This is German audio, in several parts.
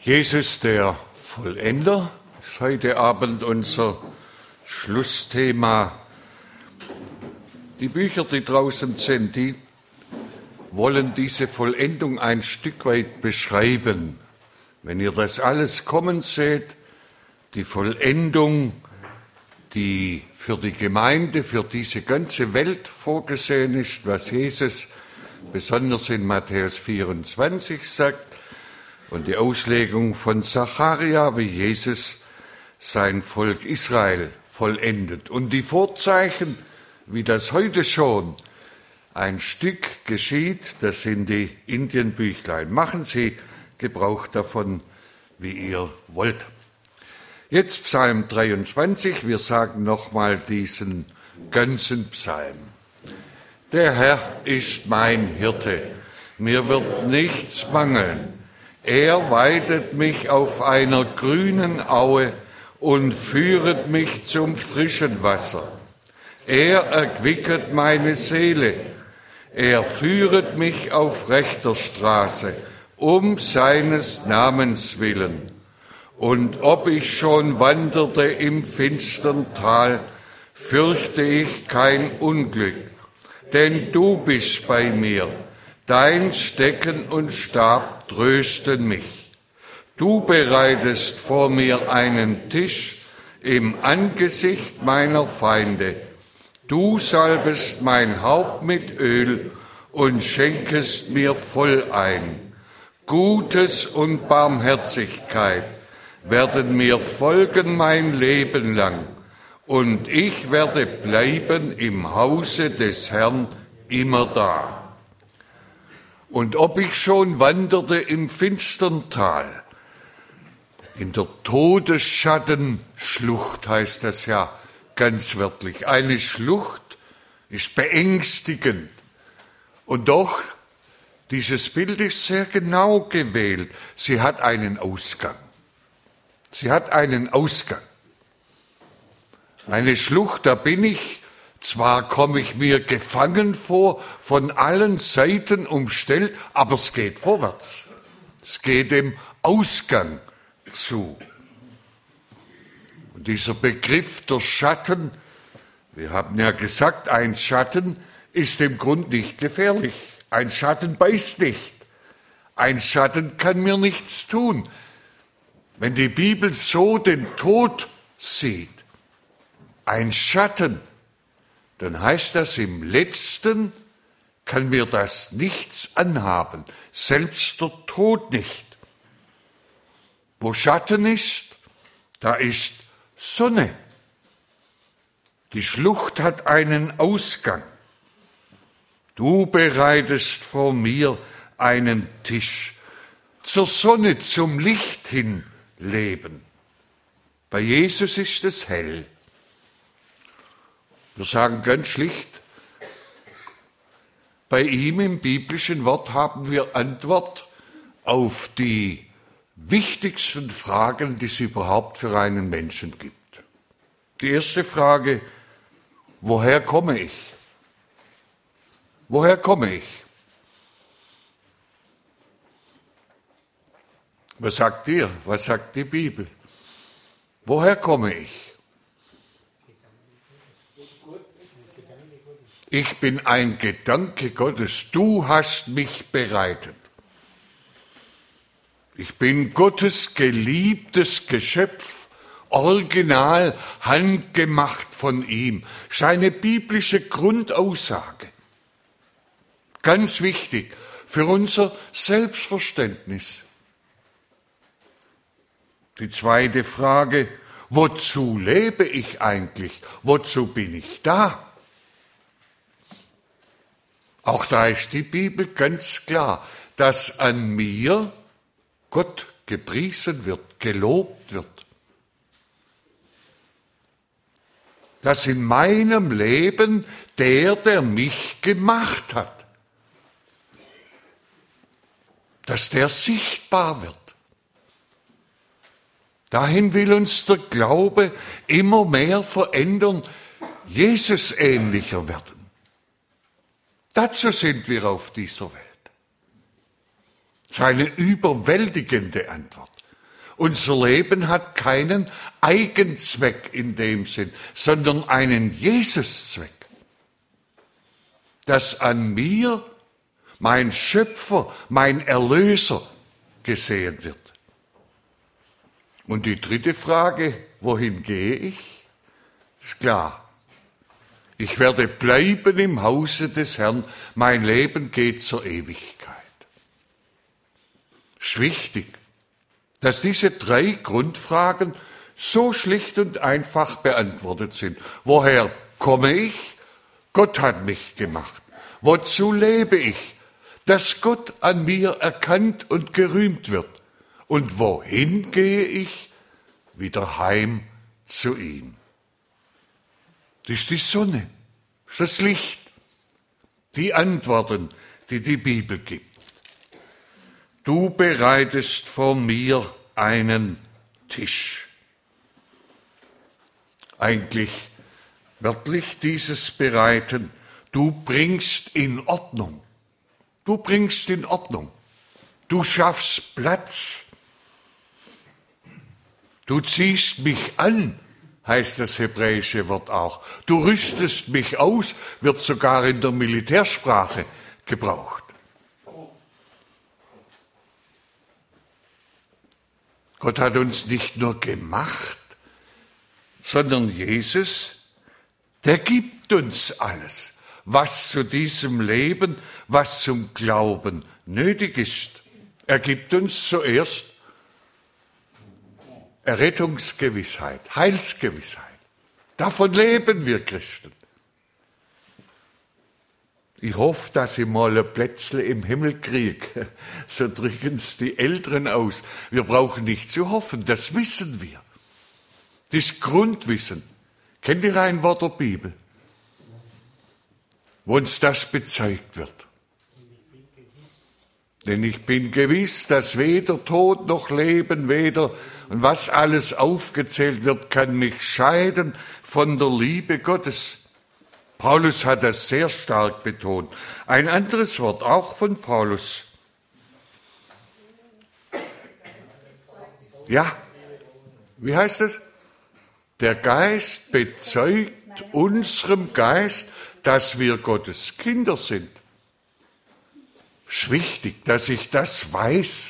Jesus, der Vollender, ist heute Abend unser Schlussthema. Die Bücher, die draußen sind, die wollen diese Vollendung ein Stück weit beschreiben. Wenn ihr das alles kommen seht, die Vollendung, die für die Gemeinde, für diese ganze Welt vorgesehen ist, was Jesus besonders in Matthäus 24 sagt, und die Auslegung von Zacharia, wie Jesus sein Volk Israel vollendet. Und die Vorzeichen, wie das heute schon ein Stück geschieht, das sind die Indienbüchlein. Machen Sie Gebrauch davon, wie ihr wollt. Jetzt Psalm 23, wir sagen nochmal diesen ganzen Psalm. Der Herr ist mein Hirte, mir wird nichts mangeln. Er weidet mich auf einer grünen Aue und führet mich zum frischen Wasser. Er erquicket meine Seele. Er führet mich auf rechter Straße, um seines Namens willen. Und ob ich schon wanderte im finstern Tal, fürchte ich kein Unglück, denn du bist bei mir. Dein Stecken und Stab trösten mich. Du bereitest vor mir einen Tisch im Angesicht meiner Feinde. Du salbest mein Haupt mit Öl und schenkest mir voll ein. Gutes und Barmherzigkeit werden mir folgen mein Leben lang, und ich werde bleiben im Hause des Herrn immerdar. Und ob ich schon wanderte im finstern Tal, in der Todesschattenschlucht heißt das ja ganz wörtlich. Eine Schlucht ist beängstigend. Und doch, dieses Bild ist sehr genau gewählt. Sie hat einen Ausgang. Sie hat einen Ausgang. Eine Schlucht, da bin ich. Zwar komme ich mir gefangen vor, von allen Seiten umstellt, aber es geht vorwärts. Es geht dem Ausgang zu. Und dieser Begriff der Schatten, wir haben ja gesagt, ein Schatten ist im Grund nicht gefährlich. Ein Schatten beißt nicht. Ein Schatten kann mir nichts tun. Wenn die Bibel so den Tod sieht, ein Schatten, dann heißt das, im Letzten kann mir das nichts anhaben, selbst der Tod nicht. Wo Schatten ist, da ist Sonne. Die Schlucht hat einen Ausgang. Du bereitest vor mir einen Tisch, zur Sonne, zum Licht hin leben. Bei Jesus ist es hell. Wir sagen ganz schlicht, bei ihm im biblischen Wort haben wir Antwort auf die wichtigsten Fragen, die es überhaupt für einen Menschen gibt. Die erste Frage, woher komme ich? Woher komme ich? Was sagt ihr? Was sagt die Bibel? Woher komme ich? Ich bin ein Gedanke Gottes. Du hast mich bereitet. Ich bin Gottes geliebtes Geschöpf, original, handgemacht von ihm. Das ist eine biblische Grundaussage. Ganz wichtig für unser Selbstverständnis. Die zweite Frage, wozu lebe ich eigentlich? Wozu bin ich da? Auch da ist die Bibel ganz klar, dass an mir Gott gepriesen wird, gelobt wird. Dass in meinem Leben der mich gemacht hat, dass der sichtbar wird. Dahin will uns der Glaube immer mehr verändern, Jesus ähnlicher werden. Dazu sind wir auf dieser Welt. Das ist eine überwältigende Antwort. Unser Leben hat keinen Eigenzweck in dem Sinn, sondern einen Jesuszweck. Dass an mir mein Schöpfer, mein Erlöser gesehen wird. Und die dritte Frage, wohin gehe ich? Ist klar. Ich werde bleiben im Hause des Herrn. Mein Leben geht zur Ewigkeit. Es ist wichtig, dass diese 3 Grundfragen so schlicht und einfach beantwortet sind. Woher komme ich? Gott hat mich gemacht. Wozu lebe ich? Dass Gott an mir erkannt und gerühmt wird. Und wohin gehe ich? Wieder heim zu ihm. Das ist die Sonne, das ist das Licht, die Antworten, die die Bibel gibt. Du bereitest vor mir einen Tisch. Eigentlich wörtlich dieses Bereiten, du bringst in Ordnung. Du bringst in Ordnung. Du schaffst Platz. Du ziehst mich an, heißt das hebräische Wort auch. Du rüstest mich aus, wird sogar in der Militärsprache gebraucht. Gott hat uns nicht nur gemacht, sondern Jesus, der gibt uns alles, was zu diesem Leben, was zum Glauben nötig ist. Er gibt uns zuerst Errettungsgewissheit, Heilsgewissheit. Davon leben wir Christen. Ich hoffe, dass ich mal ein Plätzle im Himmel kriege. So drücken es die Älteren aus. Wir brauchen nicht zu hoffen, das wissen wir. Das Grundwissen. Kennt ihr ein Wort der Bibel, wo uns das bezeugt wird? Denn ich bin gewiss, dass weder Tod noch Leben, weder und was alles aufgezählt wird, kann mich scheiden von der Liebe Gottes. Paulus hat das sehr stark betont. Ein anderes Wort, auch von Paulus. Ja, wie heißt es? Der Geist bezeugt unserem Geist, dass wir Gottes Kinder sind. Es ist wichtig, dass ich das weiß.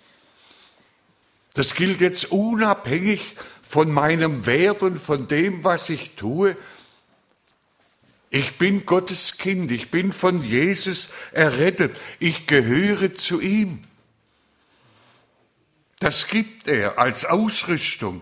Das gilt jetzt unabhängig von meinem Wert und von dem, was ich tue. Ich bin Gottes Kind, ich bin von Jesus errettet, ich gehöre zu ihm. Das gibt er als Ausrüstung.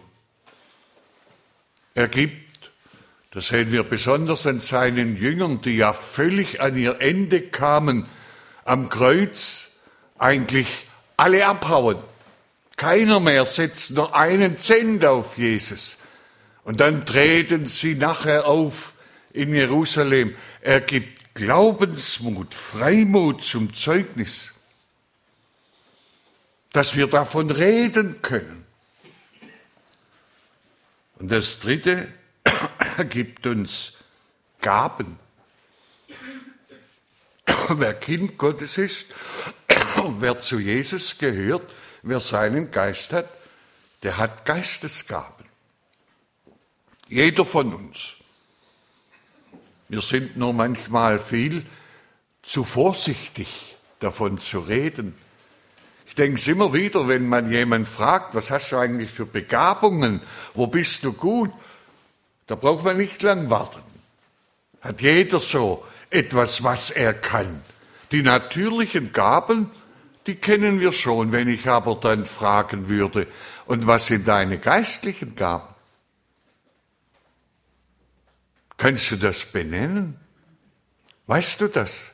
Er gibt, das sehen wir besonders an seinen Jüngern, die ja völlig an ihr Ende kamen, am Kreuz eigentlich alle abhauen. Keiner mehr setzt nur einen Cent auf Jesus. Und dann treten sie nachher auf in Jerusalem. Er gibt Glaubensmut, Freimut zum Zeugnis, dass wir davon reden können. Und das Dritte, er gibt uns Gaben. Wer Kind Gottes ist, wer zu Jesus gehört, wer seinen Geist hat, der hat Geistesgaben. Jeder von uns. Wir sind nur manchmal viel zu vorsichtig, davon zu reden. Ich denke es immer wieder, wenn man jemanden fragt, was hast du eigentlich für Begabungen, wo bist du gut, da braucht man nicht lang warten. Hat jeder so etwas, was er kann. Die natürlichen Gaben, die kennen wir schon, wenn ich aber dann fragen würde, und was sind deine geistlichen Gaben? Kannst du das benennen? Weißt du das?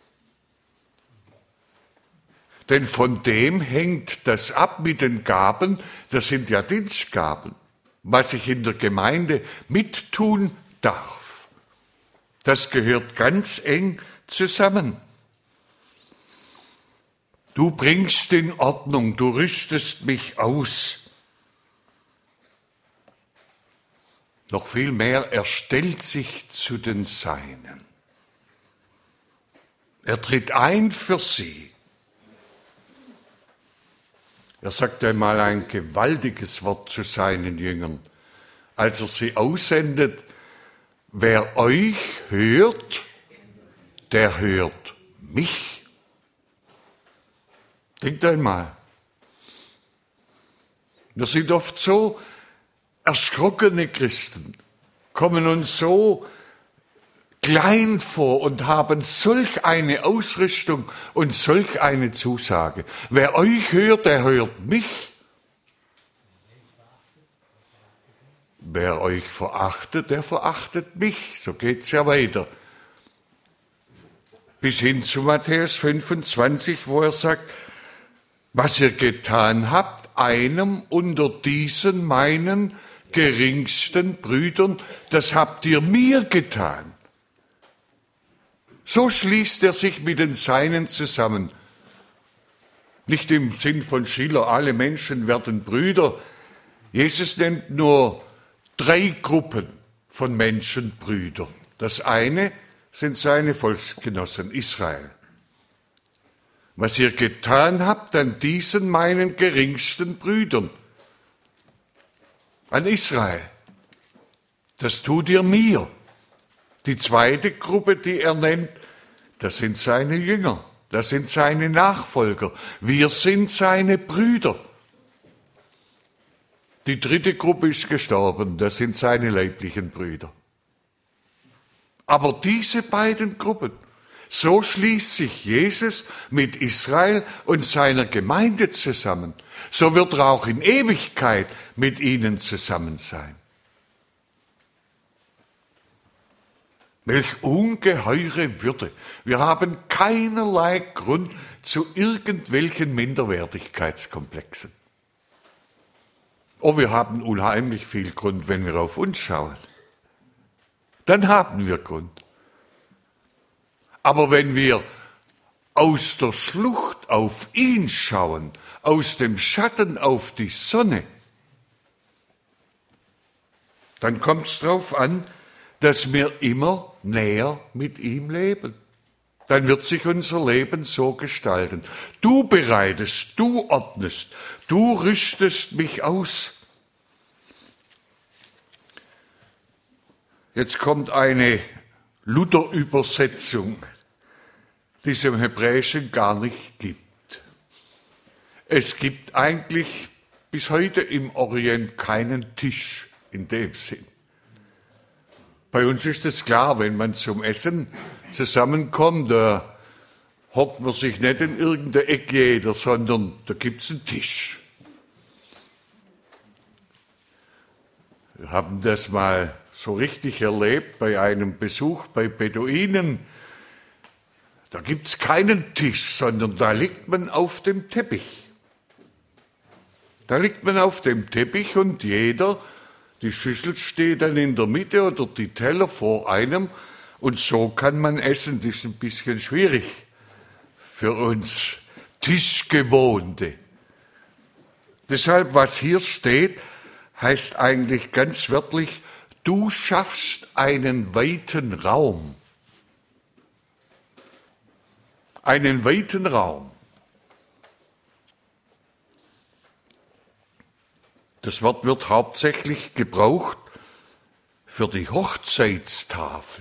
Denn von dem hängt das ab mit den Gaben, das sind ja Dienstgaben, was ich in der Gemeinde mittun darf. Das gehört ganz eng zusammen. Du bringst in Ordnung, du rüstest mich aus. Noch viel mehr, er stellt sich zu den Seinen. Er tritt ein für sie. Er sagt einmal ein gewaltiges Wort zu seinen Jüngern, als er sie aussendet: Wer euch hört, der hört mich. Denkt einmal. Wir sind oft so erschrockene Christen, kommen uns so klein vor und haben solch eine Ausrüstung und solch eine Zusage. Wer euch hört, der hört mich. Wer euch verachtet, der verachtet mich. So geht's ja weiter. Bis hin zu Matthäus 25, wo er sagt: Was ihr getan habt, einem unter diesen meinen geringsten Brüdern, das habt ihr mir getan. So schließt er sich mit den Seinen zusammen. Nicht im Sinn von Schiller, alle Menschen werden Brüder. Jesus nennt nur 3 Gruppen von Menschen Brüder. Das eine sind seine Volksgenossen, Israel. Was ihr getan habt an diesen meinen geringsten Brüdern, an Israel, das tut ihr mir. Die zweite Gruppe, die er nennt, das sind seine Jünger, das sind seine Nachfolger. Wir sind seine Brüder. Die dritte Gruppe ist gestorben, das sind seine leiblichen Brüder. Aber diese beiden Gruppen, so schließt sich Jesus mit Israel und seiner Gemeinde zusammen. So wird er auch in Ewigkeit mit ihnen zusammen sein. Welch ungeheure Würde. Wir haben keinerlei Grund zu irgendwelchen Minderwertigkeitskomplexen. Oh, wir haben unheimlich viel Grund, wenn wir auf uns schauen. Dann haben wir Grund. Aber wenn wir aus der Schlucht auf ihn schauen, aus dem Schatten auf die Sonne, dann kommt es darauf an, dass wir immer näher mit ihm leben. Dann wird sich unser Leben so gestalten. Du bereitest, du ordnest, du rüstest mich aus. Jetzt kommt eine Luther-Übersetzung, die es im Hebräischen gar nicht gibt. Es gibt eigentlich bis heute im Orient keinen Tisch in dem Sinn. Bei uns ist es klar, wenn man zum Essen zusammenkommt, da hockt man sich nicht in irgendeine Ecke jeder, sondern da gibt es einen Tisch. Wir haben das mal so richtig erlebt bei einem Besuch bei Beduinen. Da gibt es keinen Tisch, sondern da liegt man auf dem Teppich. Da liegt man auf dem Teppich und die Schüssel steht dann in der Mitte oder die Teller vor einem und so kann man essen. Das ist ein bisschen schwierig für uns Tischgewohnte. Deshalb, was hier steht, heißt eigentlich ganz wörtlich: Du schaffst einen weiten Raum. Einen weiten Raum. Das Wort wird hauptsächlich gebraucht für die Hochzeitstafel.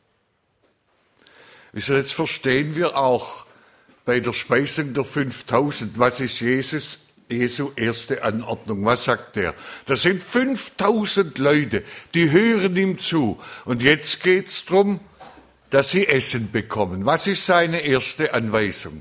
Jetzt verstehen wir auch bei der Speisung der 5000, was ist Jesu erste Anordnung? Was sagt er? Das sind 5000 Leute, die hören ihm zu. Und jetzt geht es darum, dass sie Essen bekommen. Was ist seine erste Anweisung?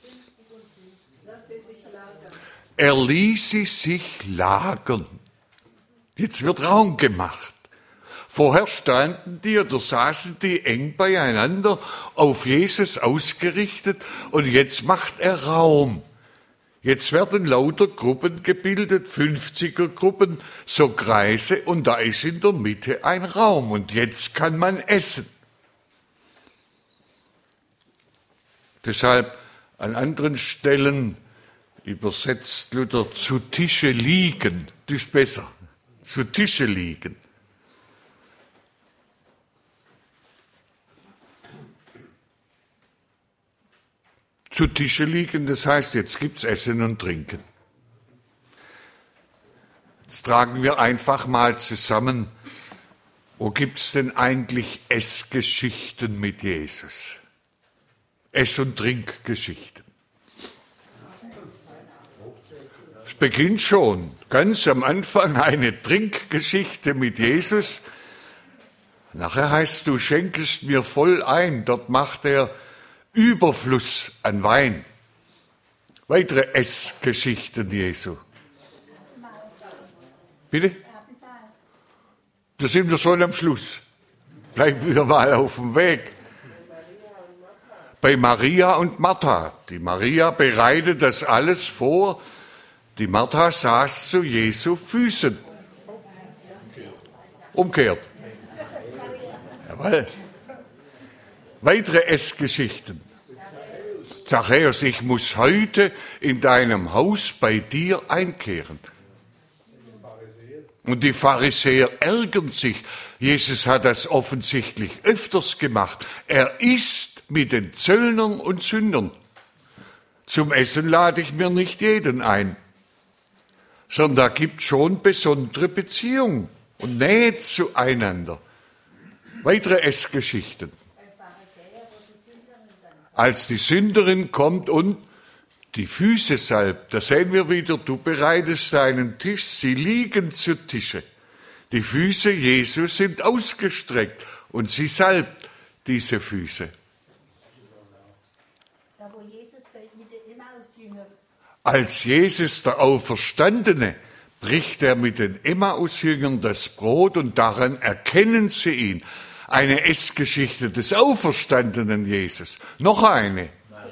Er ließ sie sich lagern. Jetzt wird Raum gemacht. Vorher standen die oder saßen die eng beieinander, auf Jesus ausgerichtet, und jetzt macht er Raum. Jetzt werden lauter Gruppen gebildet, 50er-Gruppen, so Kreise, und da ist in der Mitte ein Raum, und jetzt kann man essen. Deshalb an anderen Stellen übersetzt Luther zu Tische liegen, das ist besser, zu Tische liegen. Zu Tische liegen, das heißt, jetzt gibt's Essen und Trinken. Jetzt tragen wir einfach mal zusammen, wo gibt es denn eigentlich Essgeschichten mit Jesus? Ess- und Trinkgeschichten. Es beginnt schon ganz am Anfang eine Trinkgeschichte mit Jesus. Nachher heißt, du schenkest mir voll ein. Dort macht er Überfluss an Wein. Weitere Essgeschichten Jesu. Bitte? Da sind wir schon am Schluss. Bleiben wir mal auf dem Weg. Bei Maria und Martha. Die Maria bereitet das alles vor. Die Martha saß zu Jesu Füßen. Umkehrt. Jawohl. Weitere Essgeschichten. Zachäus, ich muss heute in deinem Haus bei dir einkehren. Und die Pharisäer ärgern sich. Jesus hat das offensichtlich öfters gemacht. Er isst mit den Zöllnern und Sündern. Zum Essen lade ich mir nicht jeden ein, sondern da gibt schon besondere Beziehungen und Nähe zueinander. Weitere Essgeschichten. Als die Sünderin kommt und die Füße salbt, da sehen wir wieder, du bereitest deinen Tisch, sie liegen zu Tische. Die Füße Jesu sind ausgestreckt und sie salbt diese Füße. Als Jesus, der Auferstandene, bricht er mit den Emmaus-Jüngern das Brot und daran erkennen sie ihn. Eine Essgeschichte des auferstandenen Jesus. Noch eine.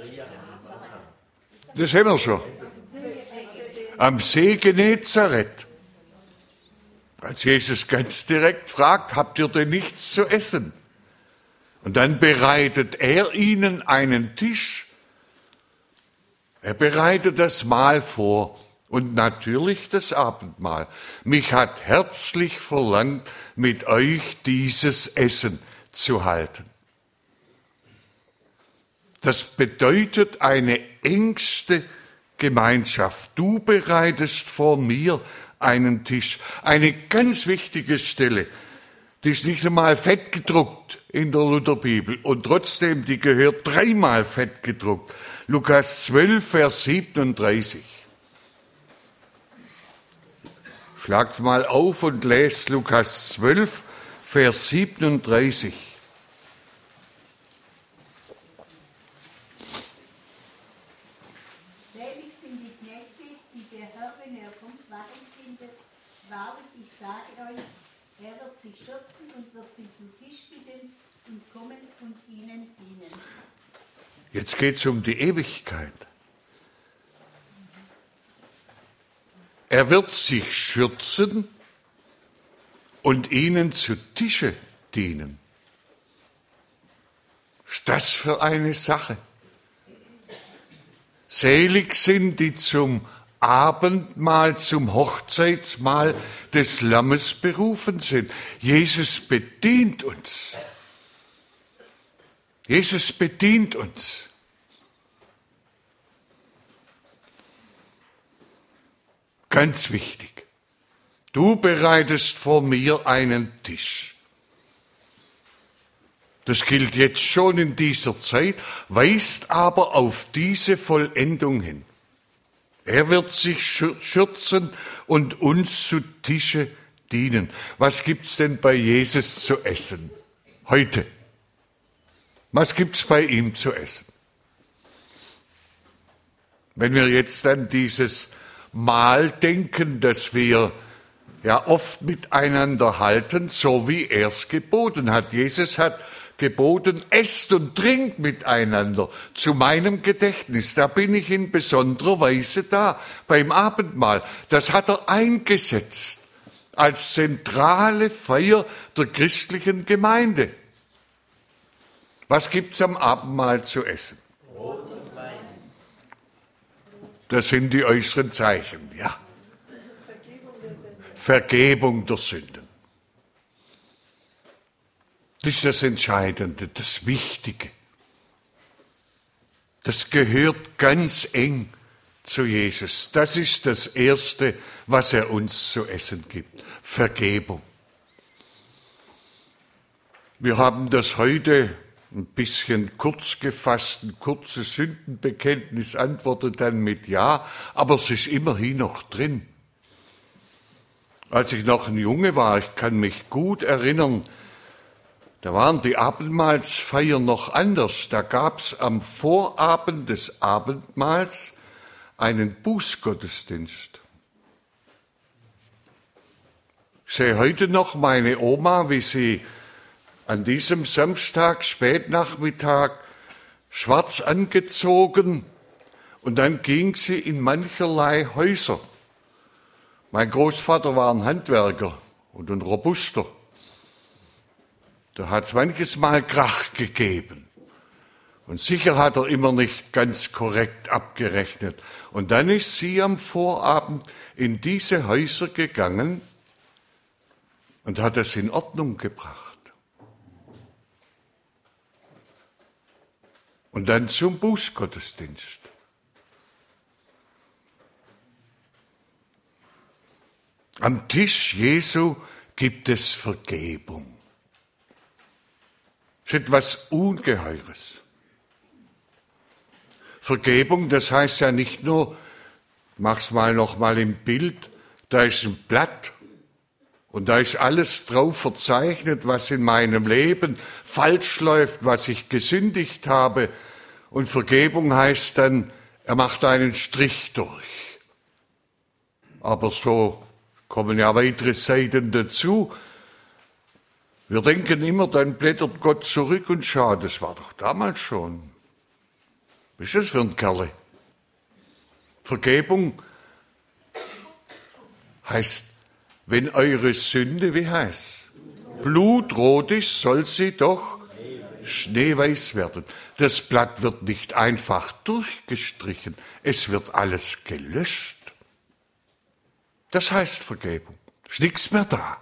Das haben wir schon. Am See Genezareth. Als Jesus ganz direkt fragt, habt ihr denn nichts zu essen? Und dann bereitet er ihnen einen Tisch. Er bereitet das Mahl vor und natürlich das Abendmahl. Mich hat herzlich verlangt, mit euch dieses Essen zu halten. Das bedeutet eine engste Gemeinschaft. Du bereitest vor mir einen Tisch. Eine ganz wichtige Stelle, die ist nicht einmal fett gedruckt in der Lutherbibel und trotzdem, die gehört dreimal fett gedruckt. Lukas 12, Vers 37. Schlagt's mal auf und lest Lukas 12, Vers 37. Selig sind die Knechte, die der Herr, wenn er kommt, wachen findet. Wahrlich, ich sage euch, er wird sich schürzen und wird sie zu Tisch bitten und kommen und ihnen dienen. Jetzt geht's um die Ewigkeit. Er wird sich schürzen und ihnen zu Tische dienen. Was ist das für eine Sache? Selig sind, die zum Abendmahl, zum Hochzeitsmahl des Lammes berufen sind. Jesus bedient uns. Jesus bedient uns. Ganz wichtig. Du bereitest vor mir einen Tisch. Das gilt jetzt schon in dieser Zeit, weist aber auf diese Vollendung hin. Er wird sich schürzen und uns zu Tische dienen. Was gibt's denn bei Jesus zu essen? Heute. Was gibt's bei ihm zu essen? Wenn wir jetzt an dieses Mahl denken, das wir ja oft miteinander halten, so wie er es geboten hat. Jesus hat geboten, esst und trinkt miteinander zu meinem Gedächtnis. Da bin ich in besonderer Weise da, beim Abendmahl. Das hat er eingesetzt als zentrale Feier der christlichen Gemeinde. Was gibt's am Abendmahl zu essen? Brot und Wein. Das sind die äußeren Zeichen, ja. Vergebung der Sünden. Das ist das Entscheidende, das Wichtige. Das gehört ganz eng zu Jesus. Das ist das Erste, was er uns zu essen gibt. Vergebung. Wir haben das heute ein bisschen kurz gefasst, ein kurzes Sündenbekenntnis, antwortet dann mit Ja, aber es ist immerhin noch drin. Als ich noch ein Junge war, ich kann mich gut erinnern, da waren die Abendmahlsfeiern noch anders. Da gab es am Vorabend des Abendmahls einen Bußgottesdienst. Ich sehe heute noch meine Oma, wie sie an diesem Samstag, Spätnachmittag, schwarz angezogen und dann ging sie in mancherlei Häuser. Mein Großvater war ein Handwerker und ein Robuster. Da hat es manches Mal Krach gegeben. Und sicher hat er immer nicht ganz korrekt abgerechnet. Und dann ist sie am Vorabend in diese Häuser gegangen und hat es in Ordnung gebracht. Und dann zum Bußgottesdienst. Am Tisch Jesu gibt es Vergebung. Das ist etwas Ungeheures. Vergebung, das heißt ja nicht nur, mach's mal noch mal im Bild, da ist ein Blatt und da ist alles drauf verzeichnet, was in meinem Leben falsch läuft, was ich gesündigt habe. Und Vergebung heißt dann, er macht einen Strich durch. Aber so kommen ja weitere Seiten dazu. Wir denken immer, dann blättert Gott zurück und schaut, das war doch damals schon. Was ist das für ein Kerle? Vergebung heißt, wenn eure Sünde, wie heißt, blutrot ist, soll sie doch schneeweiß werden. Das Blatt wird nicht einfach durchgestrichen, es wird alles gelöscht. Das heißt Vergebung. Ist nichts mehr da.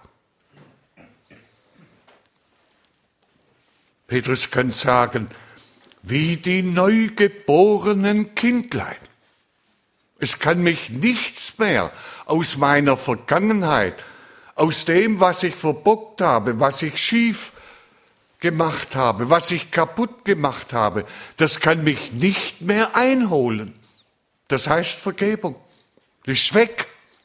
Petrus kann sagen, wie die neugeborenen Kindlein. Es kann mich nichts mehr aus meiner Vergangenheit, aus dem, was ich verbockt habe, was ich schief gemacht habe, was ich kaputt gemacht habe, das kann mich nicht mehr einholen. Das heißt Vergebung. Das ist weg.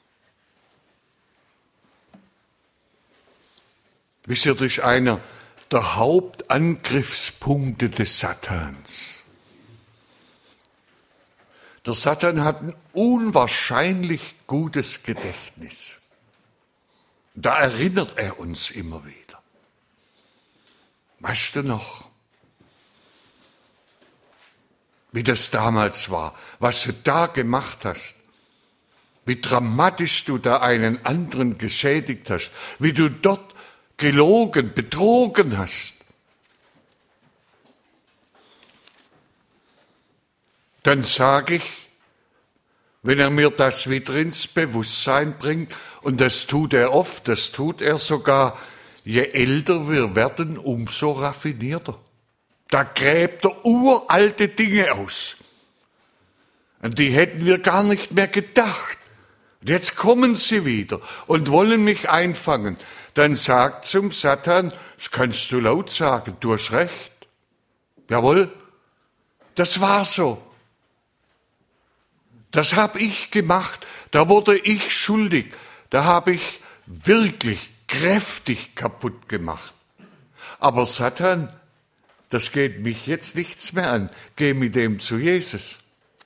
Wisst ihr, das ist einer der Hauptangriffspunkte des Satans. Der Satan hat ein unwahrscheinlich gutes Gedächtnis. Da erinnert er uns immer wieder. Weißt du noch, wie das damals war, was du da gemacht hast, wie dramatisch du da einen anderen geschädigt hast, wie du dort gelogen, betrogen hast. Dann sage ich, wenn er mir das wieder ins Bewusstsein bringt, und das tut er oft, das tut er sogar, je älter wir werden, umso raffinierter. Da gräbt er uralte Dinge aus. An die hätten wir gar nicht mehr gedacht. Und jetzt kommen sie wieder und wollen mich einfangen. Dann sagt zum Satan, das kannst du laut sagen, du hast recht. Jawohl, das war so. Das habe ich gemacht, da wurde ich schuldig, da habe ich wirklich kräftig kaputt gemacht. Aber Satan, das geht mich jetzt nichts mehr an, geh mit dem zu Jesus.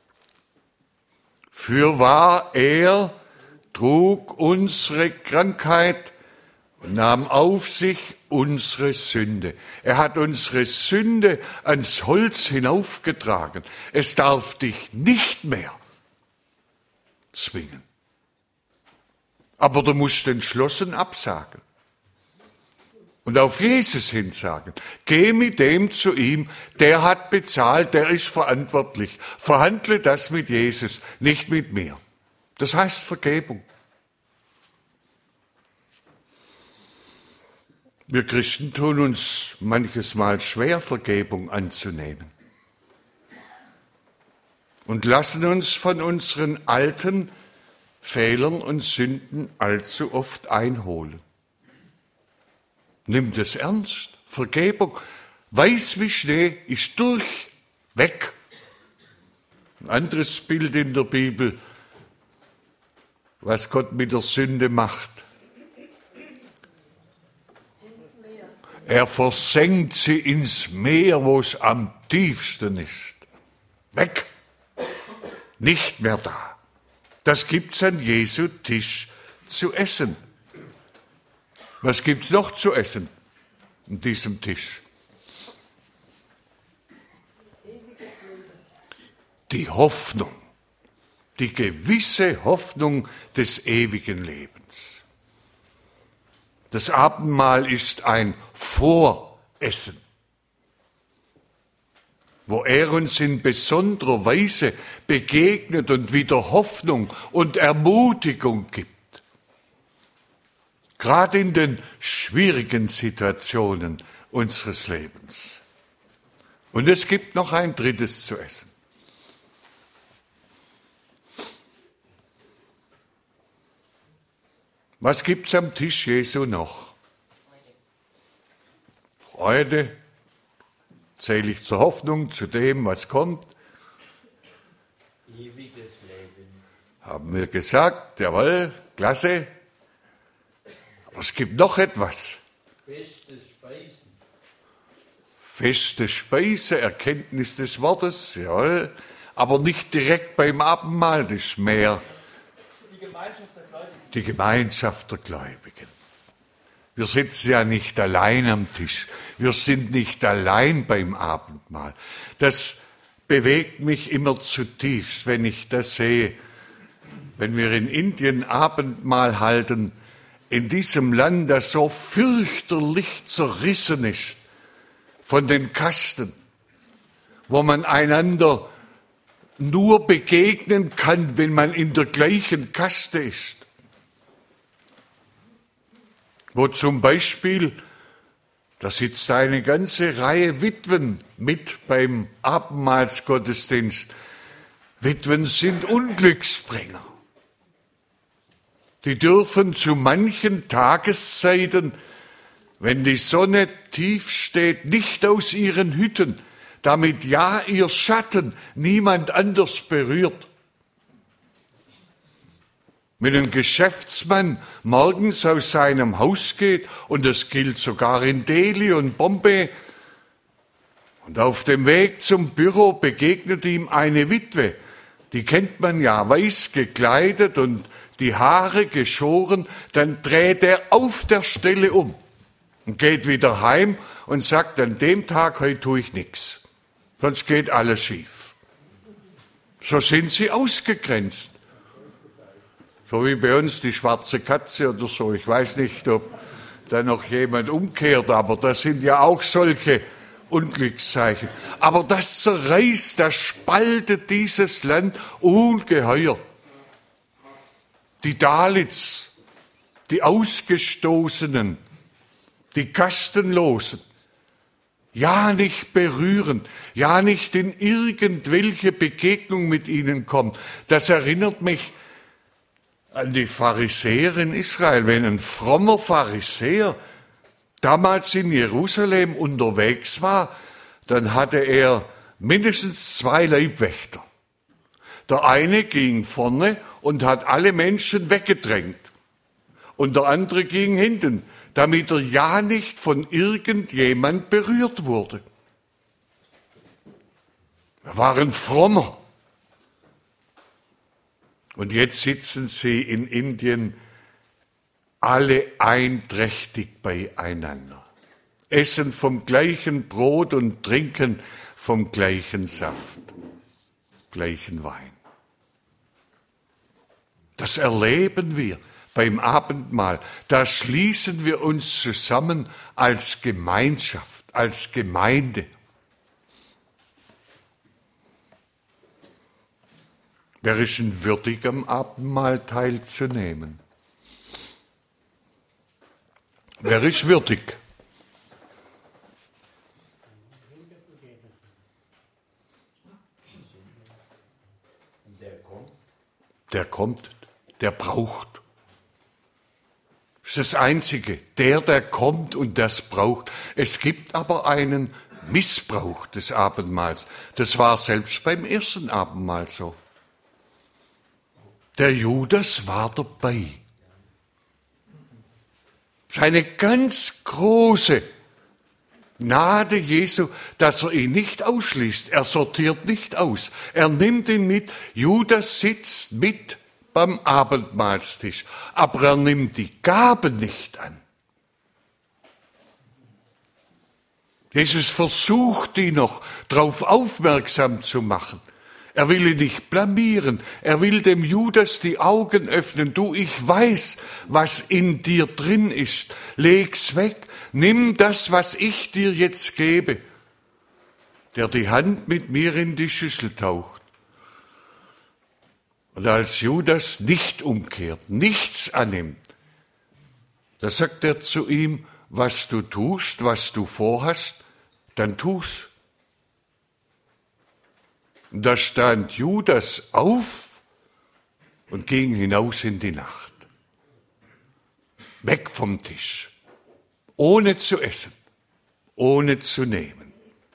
Fürwahr, er trug unsere Krankheit und nahm auf sich unsere Sünde. Er hat unsere Sünde ans Holz hinaufgetragen. Es darf dich nicht mehr zwingen. Aber du musst entschlossen absagen und auf Jesus hin sagen. Geh mit dem zu ihm, der hat bezahlt, der ist verantwortlich. Verhandle das mit Jesus, nicht mit mir. Das heißt Vergebung. Wir Christen tun uns manches Mal schwer, Vergebung anzunehmen. und lassen uns von unseren alten Fehlern und Sünden allzu oft einholen. Nimm das ernst. Vergebung, weiß wie Schnee, ist durch, weg. Ein anderes Bild in der Bibel, was Gott mit der Sünde macht. Er versenkt sie ins Meer, wo es am tiefsten ist. Weg, nicht mehr da. Das gibt's an Jesu Tisch zu essen. Was gibt's noch zu essen an diesem Tisch? Die Hoffnung, die gewisse Hoffnung des ewigen Lebens. Das Abendmahl ist ein Voressen, wo er uns in besonderer Weise begegnet und wieder Hoffnung und Ermutigung gibt. Gerade in den schwierigen Situationen unseres Lebens. Und es gibt noch ein drittes zu essen. Was gibt's am Tisch Jesu noch? Freude, zähle ich zur Hoffnung, zu dem, was kommt. Ewiges Leben. Haben wir gesagt, jawohl, klasse. Aber es gibt noch etwas. Feste Speisen. Feste Speise, Erkenntnis des Wortes, jawohl. Aber nicht direkt beim Abendmahl, das ist mehr Die Gemeinschaft der Gläubigen. die Gemeinschaft der Gläubigen. Wir sitzen ja nicht allein am Tisch. Wir sind nicht allein beim Abendmahl. Das bewegt mich immer zutiefst, wenn ich das sehe. Wenn wir in Indien Abendmahl halten, in diesem Land, das so fürchterlich zerrissen ist von den Kasten, wo man einander nur begegnen kann, wenn man in der gleichen Kaste ist. Wo zum Beispiel, da sitzt eine ganze Reihe Witwen mit beim Abendmahlsgottesdienst. Witwen sind Unglücksbringer. Die dürfen zu manchen Tageszeiten, wenn die Sonne tief steht, nicht aus ihren Hütten, damit ja ihr Schatten niemand anders berührt. Wenn ein Geschäftsmann morgens aus seinem Haus geht, und das gilt sogar in Delhi und Bombay, und auf dem Weg zum Büro begegnet ihm eine Witwe, die kennt man ja, weiß gekleidet und die Haare geschoren, dann dreht er auf der Stelle um und geht wieder heim und sagt, an dem Tag, heute tue ich nichts, sonst geht alles schief. So sind sie ausgegrenzt. So wie bei uns die schwarze Katze oder so. Ich weiß nicht, ob da noch jemand umkehrt, aber das sind ja auch solche Unglückszeichen. Aber das zerreißt, das spaltet dieses Land ungeheuer. Die Dalits, die Ausgestoßenen, die Kastenlosen, ja nicht berühren, ja nicht in irgendwelche Begegnung mit ihnen kommen. Das erinnert mich an die Pharisäer in Israel. Wenn ein frommer Pharisäer damals in Jerusalem unterwegs war, dann hatte er mindestens 2 Leibwächter. Der eine ging vorne und hat alle Menschen weggedrängt. Und der andere ging hinten, damit er ja nicht von irgendjemand berührt wurde. Er war ein Frommer. Und jetzt sitzen sie in Indien alle einträchtig beieinander, essen vom gleichen Brot und trinken vom gleichen Saft, gleichen Wein. Das erleben wir beim Abendmahl. Da schließen wir uns zusammen als Gemeinschaft, als Gemeinde. Wer ist denn würdig, am Abendmahl teilzunehmen? Wer ist würdig? der kommt, der braucht. Das ist das Einzige, der kommt und das braucht. Es gibt aber einen Missbrauch des Abendmahls. Das war selbst beim ersten Abendmahl so. Der Judas war dabei. Das ist eine ganz große Gnade Jesu, dass er ihn nicht ausschließt. Er sortiert nicht aus. Er nimmt ihn mit. Judas sitzt mit beim Abendmahlstisch, aber er nimmt die Gaben nicht an. Jesus versucht ihn noch darauf aufmerksam zu machen. Er will ihn nicht blamieren. Er will dem Judas die Augen öffnen. Du, ich weiß, was in dir drin ist. Leg's weg. Nimm das, was ich dir jetzt gebe. Der die Hand mit mir in die Schüssel taucht. Und als Judas nicht umkehrt, nichts annimmt, da sagt er zu ihm, was du tust, was du vorhast, dann tu's. Und da stand Judas auf und ging hinaus in die Nacht. Weg vom Tisch, ohne zu essen, ohne zu nehmen.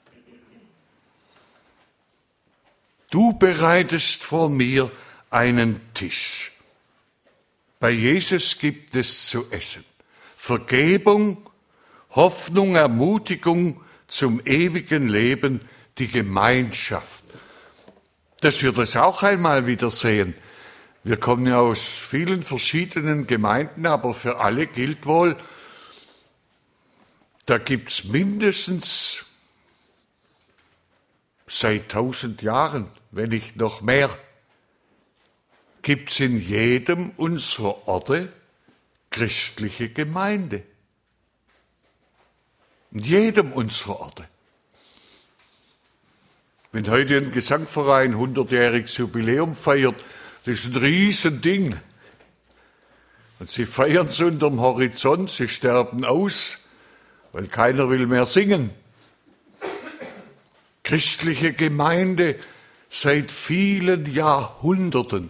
Du bereitest vor mir einen Tisch. Bei Jesus gibt es zu essen. Vergebung, Hoffnung, Ermutigung zum ewigen Leben, die Gemeinschaft. Dass wir das auch einmal wieder sehen. Wir kommen ja aus vielen verschiedenen Gemeinden, aber für alle gilt wohl, da gibt's mindestens seit 1000 Jahren, wenn nicht noch mehr, gibt's in jedem unserer Orte christliche Gemeinde. In jedem unserer Orte. Wenn heute ein Gesangverein 100-jähriges Jubiläum feiert, das ist ein Riesending. Und sie feiern es unterm Horizont, sie sterben aus, weil keiner will mehr singen. Christliche Gemeinde seit vielen Jahrhunderten.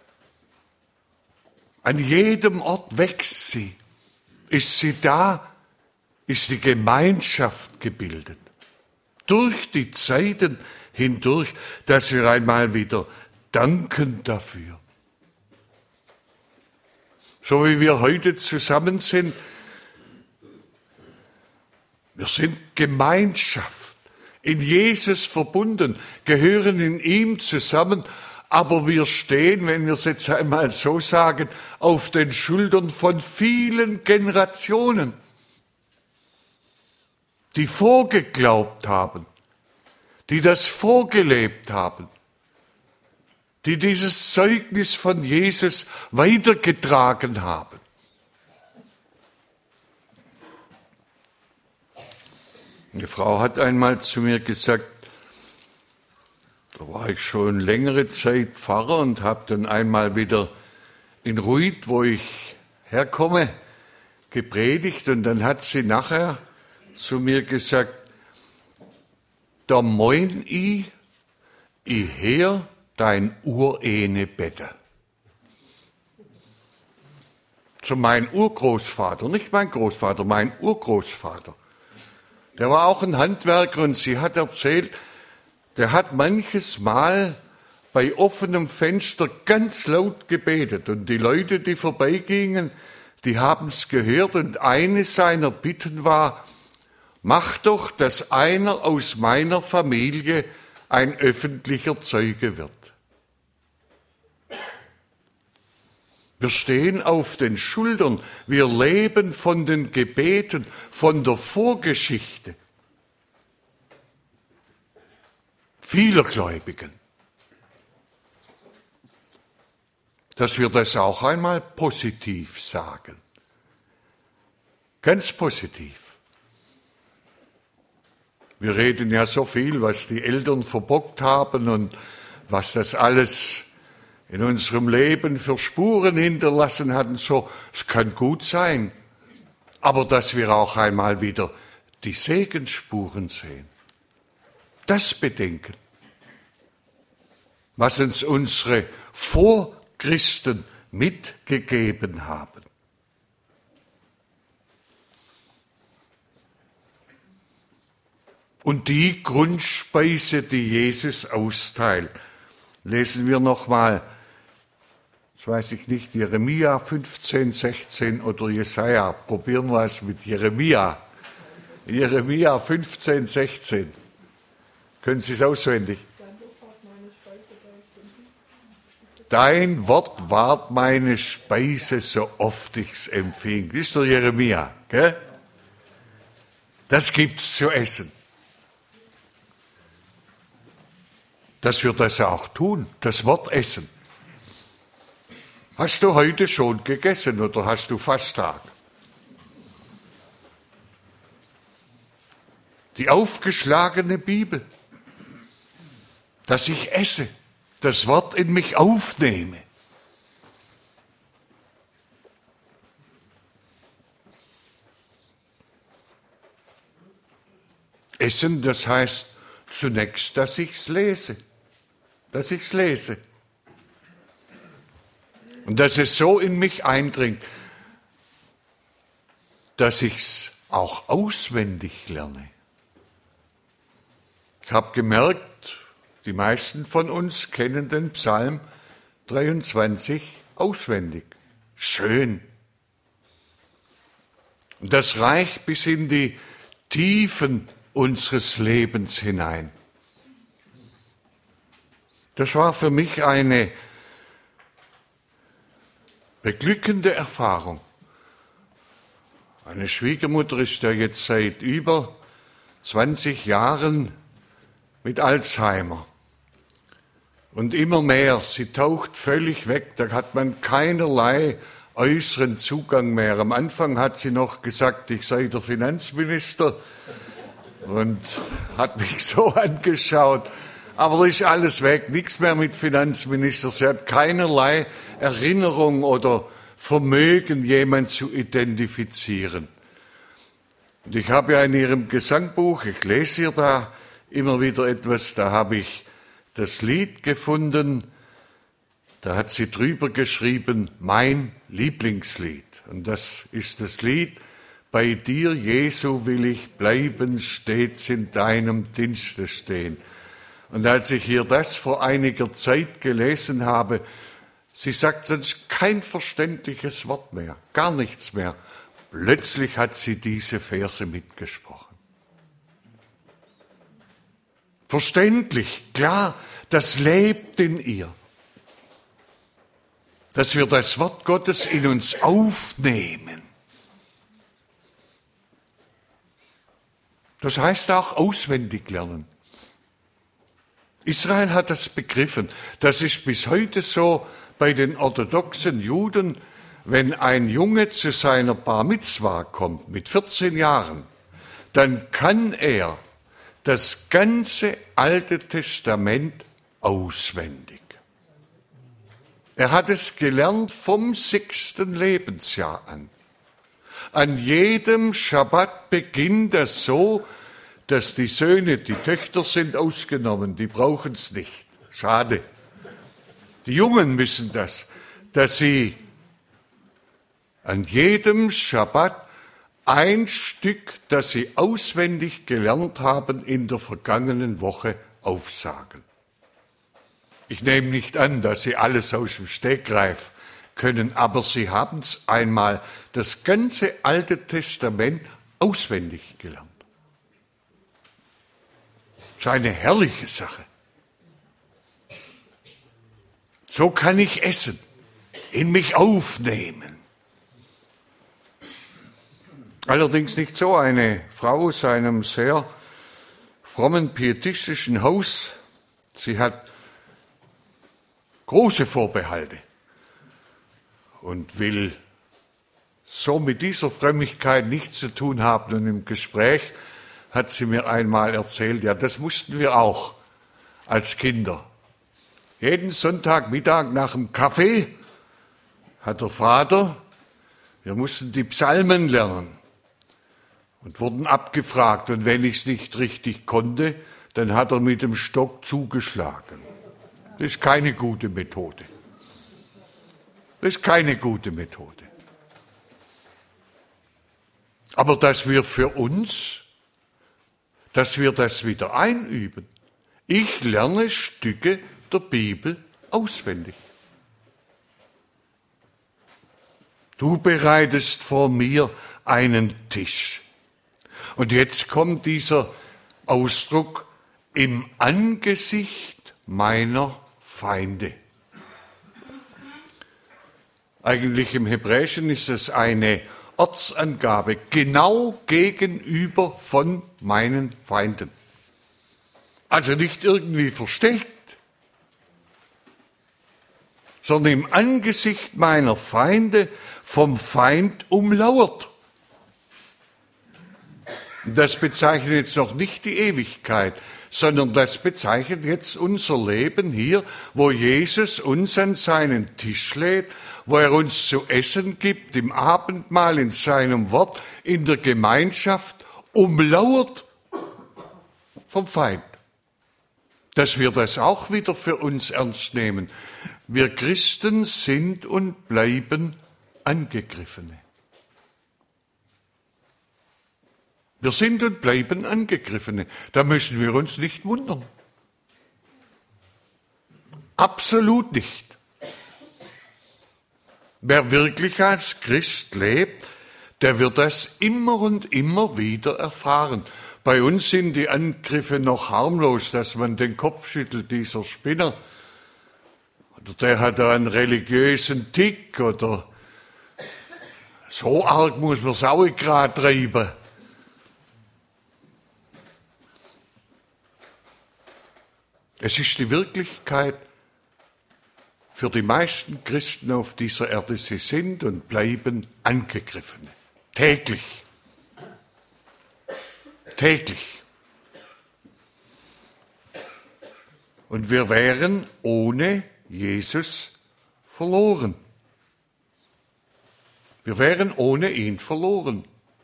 An jedem Ort wächst sie. Ist sie da, ist die Gemeinschaft gebildet. Durch die Zeiten hindurch, dass wir einmal wieder danken dafür. So wie wir heute zusammen sind, wir sind Gemeinschaft, in Jesus verbunden, gehören in ihm zusammen, aber wir stehen, wenn wir es jetzt einmal so sagen, auf den Schultern von vielen Generationen, die vorgeglaubt haben, die das vorgelebt haben, die dieses Zeugnis von Jesus weitergetragen haben. Eine Frau hat einmal zu mir gesagt, da war ich schon längere Zeit Pfarrer und habe dann einmal wieder in Ruid, wo ich herkomme, gepredigt und dann hat sie nachher zu mir gesagt, da moin ich her dein Urene Bette. Zu meinem Urgroßvater, nicht mein Großvater, mein Urgroßvater. Der war auch ein Handwerker und sie hat erzählt, der hat manches Mal bei offenem Fenster ganz laut gebetet und die Leute, die vorbeigingen, die haben es gehört und eine seiner Bitten war, mach doch, dass einer aus meiner Familie ein öffentlicher Zeuge wird. Wir stehen auf den Schultern, wir leben von den Gebeten, von der Vorgeschichte vieler Gläubigen. Dass wir das auch einmal positiv sagen. Ganz positiv. Wir reden ja so viel, was die Eltern verbockt haben und was das alles in unserem Leben für Spuren hinterlassen hat. So, es kann gut sein, aber dass wir auch einmal wieder die Segensspuren sehen. Das bedenken, was uns unsere Vorgänger Christen mitgegeben haben. Und die Grundspeise, die Jesus austeilt, lesen wir nochmal, das weiß ich nicht, Jeremia 15, 16 oder Jesaja. Probieren wir es mit Jeremia. Jeremia 15, 16. Können Sie es auswendig? Dein Wort ward meine Speise, so oft ich's empfing. Das ist der Jeremia, gell? Das gibt's zu essen. Dass wir das auch tun, das Wort essen. Hast du heute schon gegessen oder hast du Fasttag? Die aufgeschlagene Bibel, dass ich esse, das Wort in mich aufnehme. Essen, das heißt zunächst, dass ich's lese. Dass ich's lese. Und dass es so in mich eindringt, dass ich's auch auswendig lerne. Ich habe gemerkt, die meisten von uns kennen den Psalm 23 auswendig. Schön. Und das reicht bis in die Tiefen unseres Lebens hinein. Das war für mich eine beglückende Erfahrung. Meine Schwiegermutter ist ja jetzt seit über 20 Jahren mit Alzheimer. Und immer mehr, sie taucht völlig weg, da hat man keinerlei äußeren Zugang mehr. Am Anfang hat sie noch gesagt, ich sei der Finanzminister und hat mich so angeschaut. Aber da ist alles weg, nichts mehr mit Finanzminister. Sie hat keinerlei Erinnerung oder Vermögen, jemanden zu identifizieren. Und ich habe ja in ihrem Gesangbuch, ich lese ihr da immer wieder etwas, da habe ich das Lied gefunden, da hat sie drüber geschrieben, mein Lieblingslied. Und das ist das Lied, bei dir, Jesu, will ich bleiben, stets in deinem Dienste stehen. Und als ich hier das vor einiger Zeit gelesen habe, sie sagt sonst kein verständliches Wort mehr, gar nichts mehr. Plötzlich hat sie diese Verse mitgesprochen. Verständlich, klar, das lebt in ihr. Dass wir das Wort Gottes in uns aufnehmen. Das heißt auch auswendig lernen. Israel hat das begriffen. Das ist bis heute so bei den orthodoxen Juden, wenn ein Junge zu seiner Bar Mitzwa kommt mit 14 Jahren, dann kann er das ganze Alte Testament auswendig. Er hat es gelernt vom 6. Lebensjahr an. An jedem Schabbat beginnt er so, dass die Söhne, die Töchter sind ausgenommen, die brauchen es nicht. Schade. Die Jungen müssen das, dass sie an jedem Schabbat ein Stück, das sie auswendig gelernt haben, in der vergangenen Woche aufsagen. Ich nehme nicht an, dass sie alles aus dem Stegreif können, aber sie haben es einmal das ganze Alte Testament auswendig gelernt. Das ist eine herrliche Sache. So kann ich essen, in mich aufnehmen. Allerdings nicht so eine Frau aus einem sehr frommen, pietistischen Haus. Sie hat große Vorbehalte und will so mit dieser Frömmigkeit nichts zu tun haben. Und im Gespräch hat sie mir einmal erzählt, ja, das mussten wir auch als Kinder. Jeden Sonntagmittag nach dem Kaffee hat der Vater, wir mussten die Psalmen lernen und wurden abgefragt. Und wenn ich es nicht richtig konnte, dann hat er mit dem Stock zugeschlagen. Das ist keine gute Methode. Das ist keine gute Methode. Aber dass wir für uns, dass wir das wieder einüben. Ich lerne Stücke der Bibel auswendig. Du bereitest vor mir einen Tisch. Und jetzt kommt dieser Ausdruck im Angesicht meiner Feinde. Eigentlich im Hebräischen ist es eine Ortsangabe, genau gegenüber von meinen Feinden. Also nicht irgendwie versteckt, sondern im Angesicht meiner Feinde, vom Feind umlauert. Das bezeichnet jetzt noch nicht die Ewigkeit, sondern das bezeichnet jetzt unser Leben hier, wo Jesus uns an seinen Tisch lädt, wo er uns zu essen gibt, im Abendmahl, in seinem Wort, in der Gemeinschaft, umlauert vom Feind. Dass wir das auch wieder für uns ernst nehmen. Wir Christen sind und bleiben Angegriffene. Wir sind und bleiben Angegriffene. Da müssen wir uns nicht wundern. Absolut nicht. Wer wirklich als Christ lebt, der wird das immer und immer wieder erfahren. Bei uns sind die Angriffe noch harmlos, dass man den Kopf schüttelt, dieser Spinner. Oder der hat da einen religiösen Tick oder so arg muss man Sauerkraut treiben. Es ist die Wirklichkeit für die meisten Christen auf dieser Erde. Sie sind und bleiben Angegriffene. Täglich. Täglich. Und wir wären ohne Jesus verloren. Wir wären ohne ihn verloren.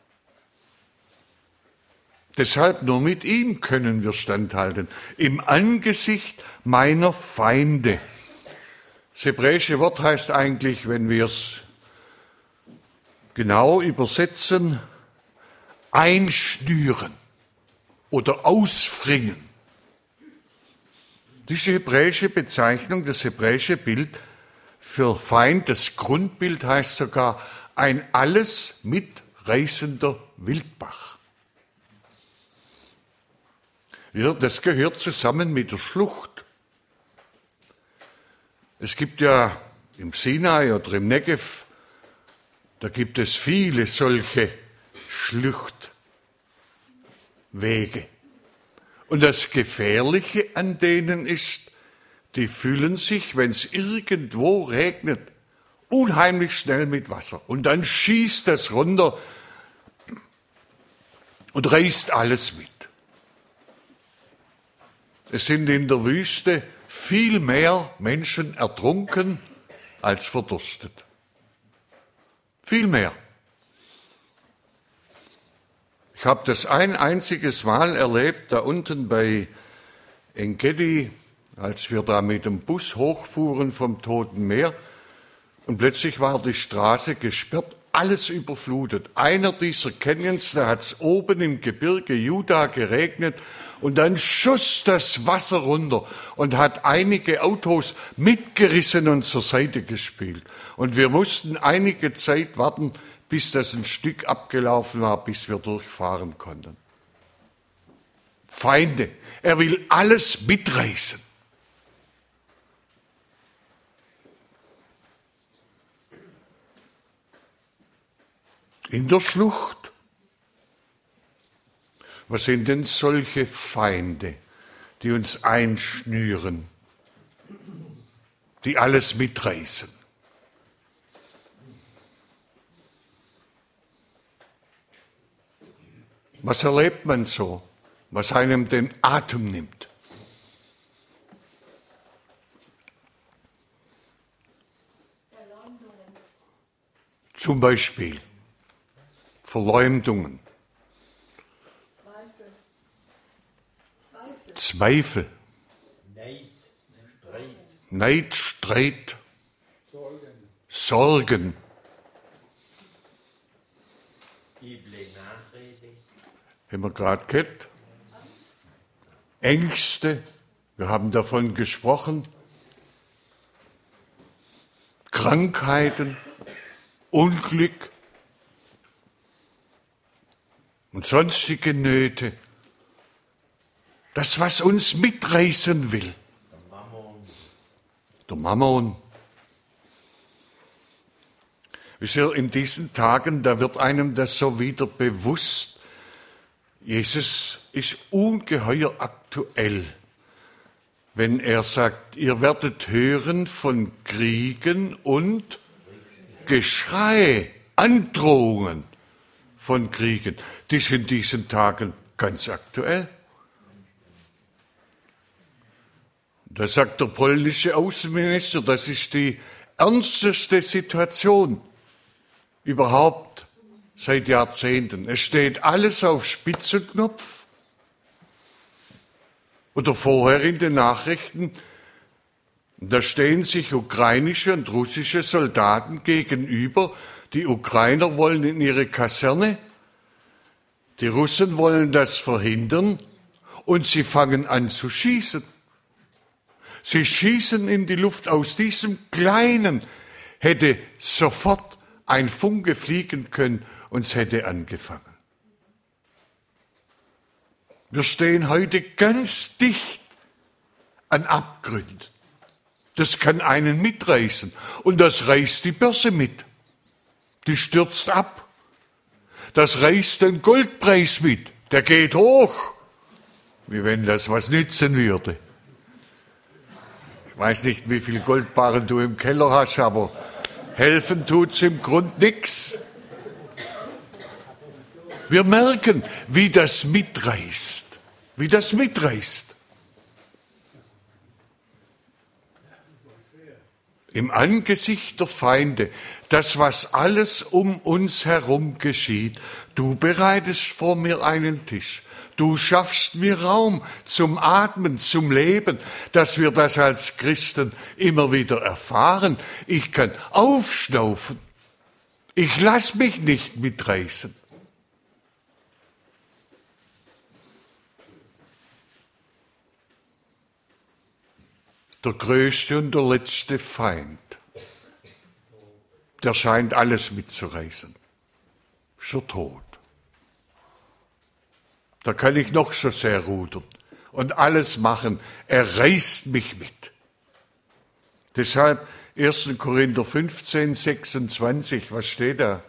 Deshalb nur mit ihm können wir standhalten. Im Angesicht meiner Feinde. Das hebräische Wort heißt eigentlich, wenn wir es genau übersetzen, einschnüren oder ausfringen. Diese hebräische Bezeichnung, das hebräische Bild für Feind, das Grundbild heißt sogar ein alles mitreißender Wildbach. Ja, das gehört zusammen mit der Schlucht. Es gibt ja im Sinai oder im Negev, da gibt es viele solche Schluchtwege. Und das Gefährliche an denen ist, die füllen sich, wenn es irgendwo regnet, unheimlich schnell mit Wasser. Und dann schießt das runter und reißt alles mit. Es sind in der Wüste viel mehr Menschen ertrunken als verdurstet. Viel mehr. Ich habe das ein einziges Mal erlebt, da unten bei Engedi, als wir da mit dem Bus hochfuhren vom Toten Meer. Und plötzlich war die Straße gesperrt, alles überflutet. Einer dieser Canyons, da hat es oben im Gebirge Juda geregnet und dann schoss das Wasser runter und hat einige Autos mitgerissen und zur Seite gespielt. Und wir mussten einige Zeit warten, bis das ein Stück abgelaufen war, bis wir durchfahren konnten. Feinde, er will alles mitreißen. In der Schlucht. Was sind denn solche Feinde, die uns einschnüren, die alles mitreißen? Was erlebt man so, was einem den Atem nimmt? Zum Beispiel Verleumdungen, Zweifel, Neid, Streit, Sorgen, haben wir gerade gehört, Ängste, wir haben davon gesprochen, Krankheiten, Unglück und sonstige Nöte. Das, was uns mitreißen will. Der Mammon. Wisst ihr, in diesen Tagen, da wird einem das so wieder bewusst. Jesus ist ungeheuer aktuell, wenn er sagt, ihr werdet hören von Kriegen und Geschrei, Androhungen von Kriegen. Die sind in diesen Tagen ganz aktuell. Da sagt der polnische Außenminister, das ist die ernsteste Situation überhaupt seit Jahrzehnten. Es steht alles auf Spitzenknopf. Oder vorher in den Nachrichten, da stehen sich ukrainische und russische Soldaten gegenüber. Die Ukrainer wollen in ihre Kaserne, die Russen wollen das verhindern und sie fangen an zu schießen. Sie schießen in die Luft. Aus diesem Kleinen hätte sofort ein Funke fliegen können und es hätte angefangen. Wir stehen heute ganz dicht an Abgründen. Das kann einen mitreißen und das reißt die Börse mit. Die stürzt ab. Das reißt den Goldpreis mit. Der geht hoch, wie wenn das was nützen würde. Ich weiß nicht, wie viel Goldbarren du im Keller hast, aber helfen tut's im Grund nichts. Wir merken, wie das mitreißt. Wie das mitreißt. Im Angesicht der Feinde, das, was alles um uns herum geschieht, du bereitest vor mir einen Tisch. Du schaffst mir Raum zum Atmen, zum Leben, dass wir das als Christen immer wieder erfahren. Ich kann aufschnaufen. Ich lass mich nicht mitreißen. Der größte und der letzte Feind, der scheint alles mitzureißen, ist der Tod. Da kann ich noch so sehr rudern und alles machen, er reißt mich mit. Deshalb 1. Korinther 15, 26, was steht da?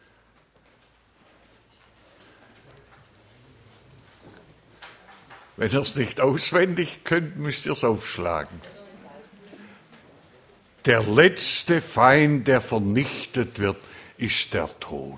Wenn ihr es nicht auswendig könnt, müsst ihr es aufschlagen. Der letzte Feind, der vernichtet wird, ist der Tod.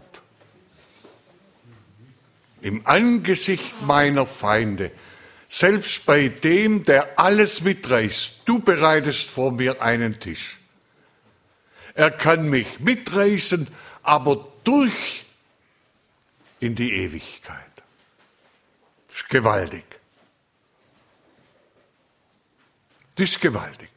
Im Angesicht meiner Feinde, selbst bei dem, der alles mitreißt, du bereitest vor mir einen Tisch. Er kann mich mitreißen, aber durch in die Ewigkeit. Das ist gewaltig. Das ist gewaltig.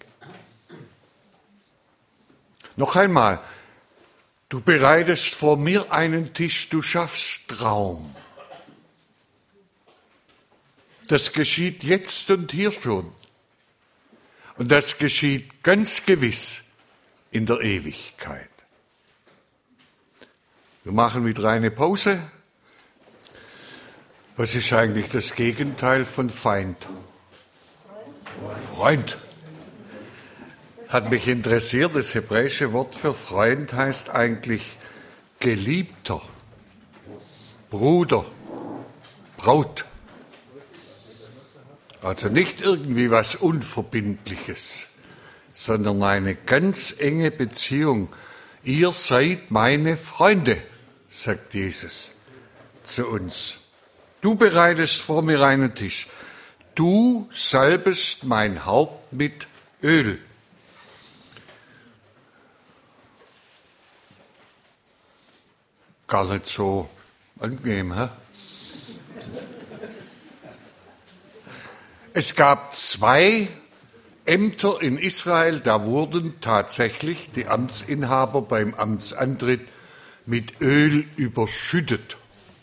Noch einmal, du bereitest vor mir einen Tisch, du schaffst Raum. Das geschieht jetzt und hier schon. Und das geschieht ganz gewiss in der Ewigkeit. Wir machen wieder eine Pause. Was ist eigentlich das Gegenteil von Feind? Freund. Hat mich interessiert, das hebräische Wort für Freund heißt eigentlich Geliebter, Bruder, Braut. Also nicht irgendwie was Unverbindliches, sondern eine ganz enge Beziehung. Ihr seid meine Freunde, sagt Jesus zu uns. Du bereitest vor mir einen Tisch. Du salbest mein Haupt mit Öl. Gar nicht so angenehm, hä? Es gab zwei Ämter in Israel, da wurden tatsächlich die Amtsinhaber beim Amtsantritt mit Öl überschüttet.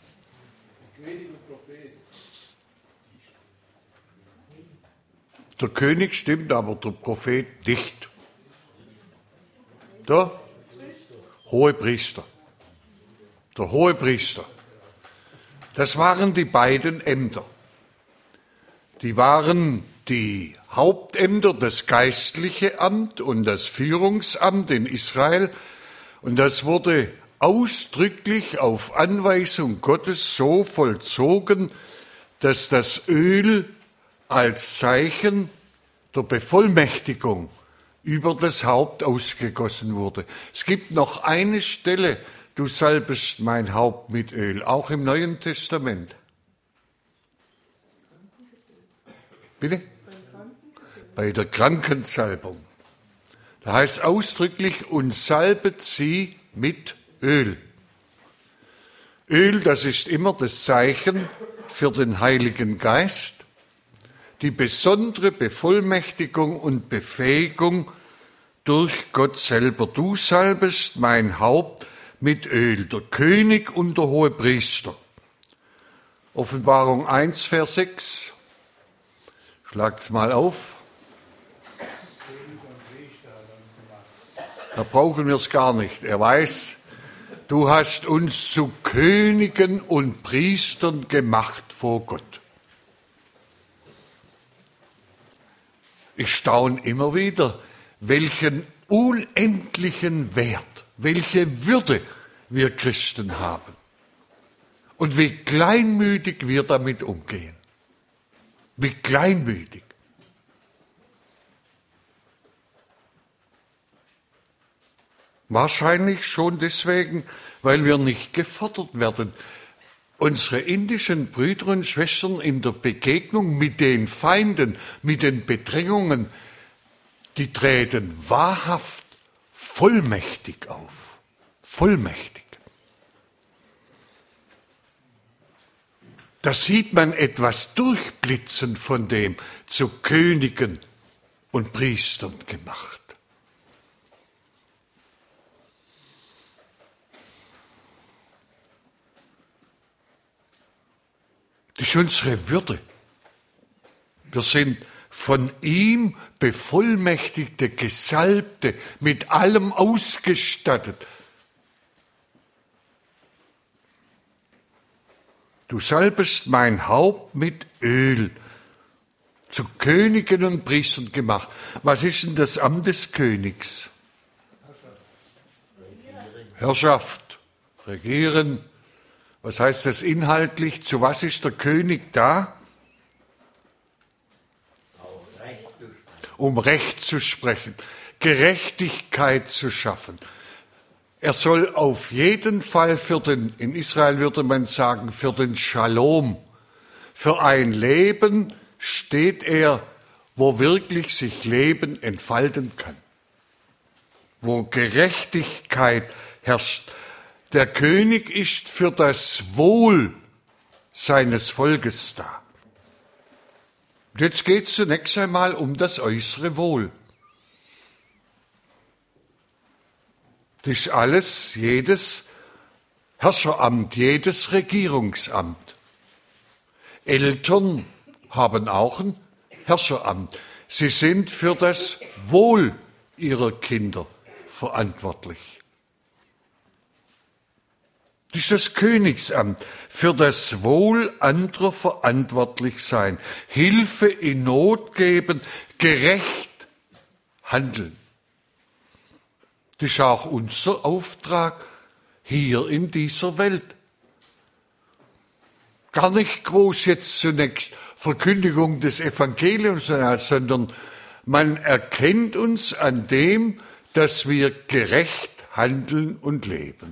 Der König stimmt, aber der Prophet nicht. Der Hohepriester. Der Hohepriester. Das waren die beiden Ämter. Die waren die Hauptämter, das geistliche Amt und das Führungsamt in Israel. Und das wurde ausdrücklich auf Anweisung Gottes so vollzogen, dass das Öl als Zeichen der Bevollmächtigung über das Haupt ausgegossen wurde. Es gibt noch eine Stelle, du salbest mein Haupt mit Öl, auch im Neuen Testament. Bitte? Bei der Krankensalbung. Da heißt ausdrücklich, und salbet sie mit Öl. Öl, das ist immer das Zeichen für den Heiligen Geist, die besondere Bevollmächtigung und Befähigung durch Gott selber. Du salbest mein Haupt mit Öl, der König und der Hohepriester. Offenbarung 1, Vers 6. Schlagt's mal auf. Da brauchen wir es gar nicht. Er weiß, du hast uns zu Königen und Priestern gemacht vor Gott. Ich staune immer wieder, welchen unendlichen Wert, welche Würde wir Christen haben und wie kleinmütig wir damit umgehen. Wie kleinmütig. Wahrscheinlich schon deswegen, weil wir nicht gefordert werden. Unsere indischen Brüder und Schwestern in der Begegnung mit den Feinden, mit den Bedrängungen, die treten wahrhaft vollmächtig auf. Vollmächtig. Da sieht man etwas durchblitzen von dem, zu Königen und Priestern gemacht. Das ist unsere Würde. Wir sind von ihm bevollmächtigte, Gesalbte, mit allem ausgestattet. Du salbest mein Haupt mit Öl, zu Königen und Priestern gemacht. Was ist denn das Amt des Königs? Herrschaft, regieren. Was heißt das inhaltlich? Zu was ist der König da? Um Recht zu sprechen, Gerechtigkeit zu schaffen. Er soll auf jeden Fall in Israel würde man sagen, für den Shalom, für ein Leben steht er, wo wirklich sich Leben entfalten kann, wo Gerechtigkeit herrscht. Der König ist für das Wohl seines Volkes da. Und jetzt geht es zunächst einmal um das äußere Wohl. Das ist alles, jedes Herrscheramt, jedes Regierungsamt. Eltern haben auch ein Herrscheramt. Sie sind für das Wohl ihrer Kinder verantwortlich. Das ist das Königsamt, für das Wohl anderer verantwortlich sein, Hilfe in Not geben, gerecht handeln. Das ist auch unser Auftrag hier in dieser Welt. Gar nicht groß jetzt zunächst Verkündigung des Evangeliums, sondern man erkennt uns an dem, dass wir gerecht handeln und leben.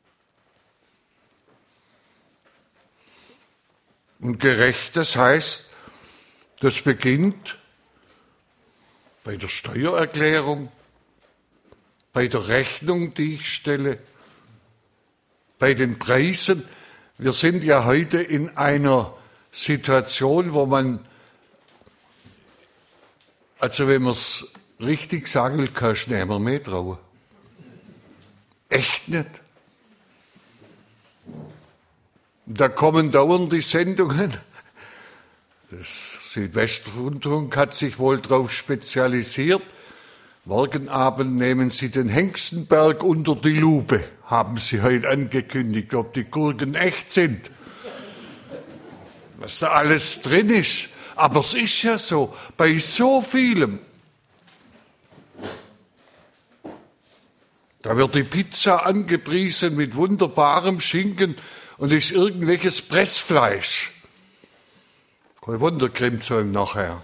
Und gerecht, das heißt, das beginnt bei der Steuererklärung, bei der Rechnung, die ich stelle, bei den Preisen. Wir sind ja heute in einer Situation, wo man Also wenn man es richtig sagen will, kannst du nicht mehr trauen. Echt nicht. Da kommen dauernd die Sendungen. Das Südwestrundfunk hat sich wohl darauf spezialisiert. Morgen Abend nehmen Sie den Hengstenberg unter die Lupe, haben Sie heute angekündigt, ob die Gurken echt sind. Was da alles drin ist. Aber es ist ja so, bei so vielem. Da wird die Pizza angepriesen mit wunderbarem Schinken und ist irgendwelches Pressfleisch. Kein Wunder, grimmt so ihm nachher.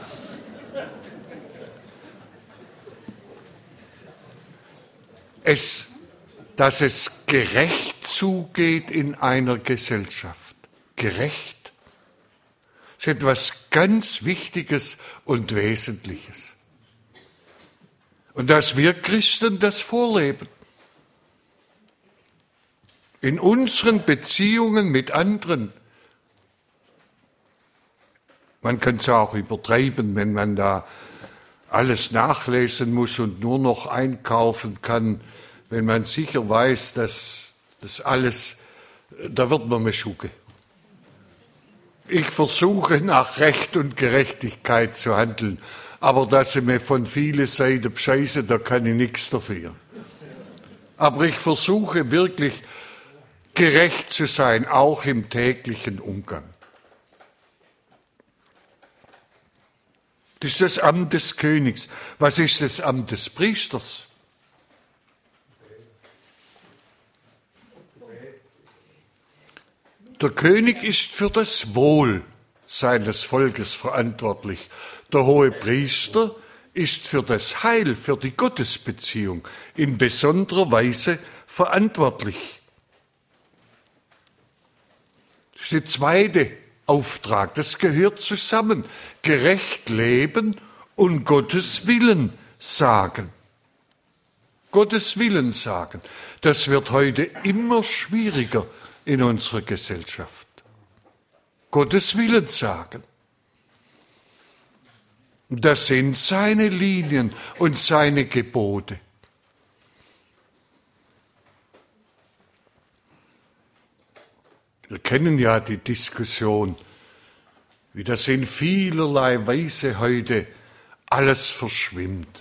Dass es gerecht zugeht in einer Gesellschaft. Gerecht. Das ist etwas ganz Wichtiges und Wesentliches. Und dass wir Christen das vorleben. In unseren Beziehungen mit anderen. Man kann es auch übertreiben, wenn man da alles nachlesen muss und nur noch einkaufen kann, wenn man sicher weiß, dass das alles, da wird man meschuge. Ich versuche nach Recht und Gerechtigkeit zu handeln, aber dass sie mir von vielen Seiten bescheißen, da kann ich nichts dafür. Aber ich versuche wirklich gerecht zu sein, auch im täglichen Umgang. Das ist das Amt des Königs. Was ist das Amt des Priesters? Der König ist für das Wohl seines Volkes verantwortlich. Der hohe Priester ist für das Heil, für die Gottesbeziehung in besonderer Weise verantwortlich. Das ist der zweite Auftrag, das gehört zusammen. Gerecht leben und Gottes Willen sagen. Gottes Willen sagen. Das wird heute immer schwieriger in unserer Gesellschaft. Gottes Willen sagen. Das sind seine Linien und seine Gebote. Wir kennen ja die Diskussion, wie das in vielerlei Weise heute alles verschwimmt.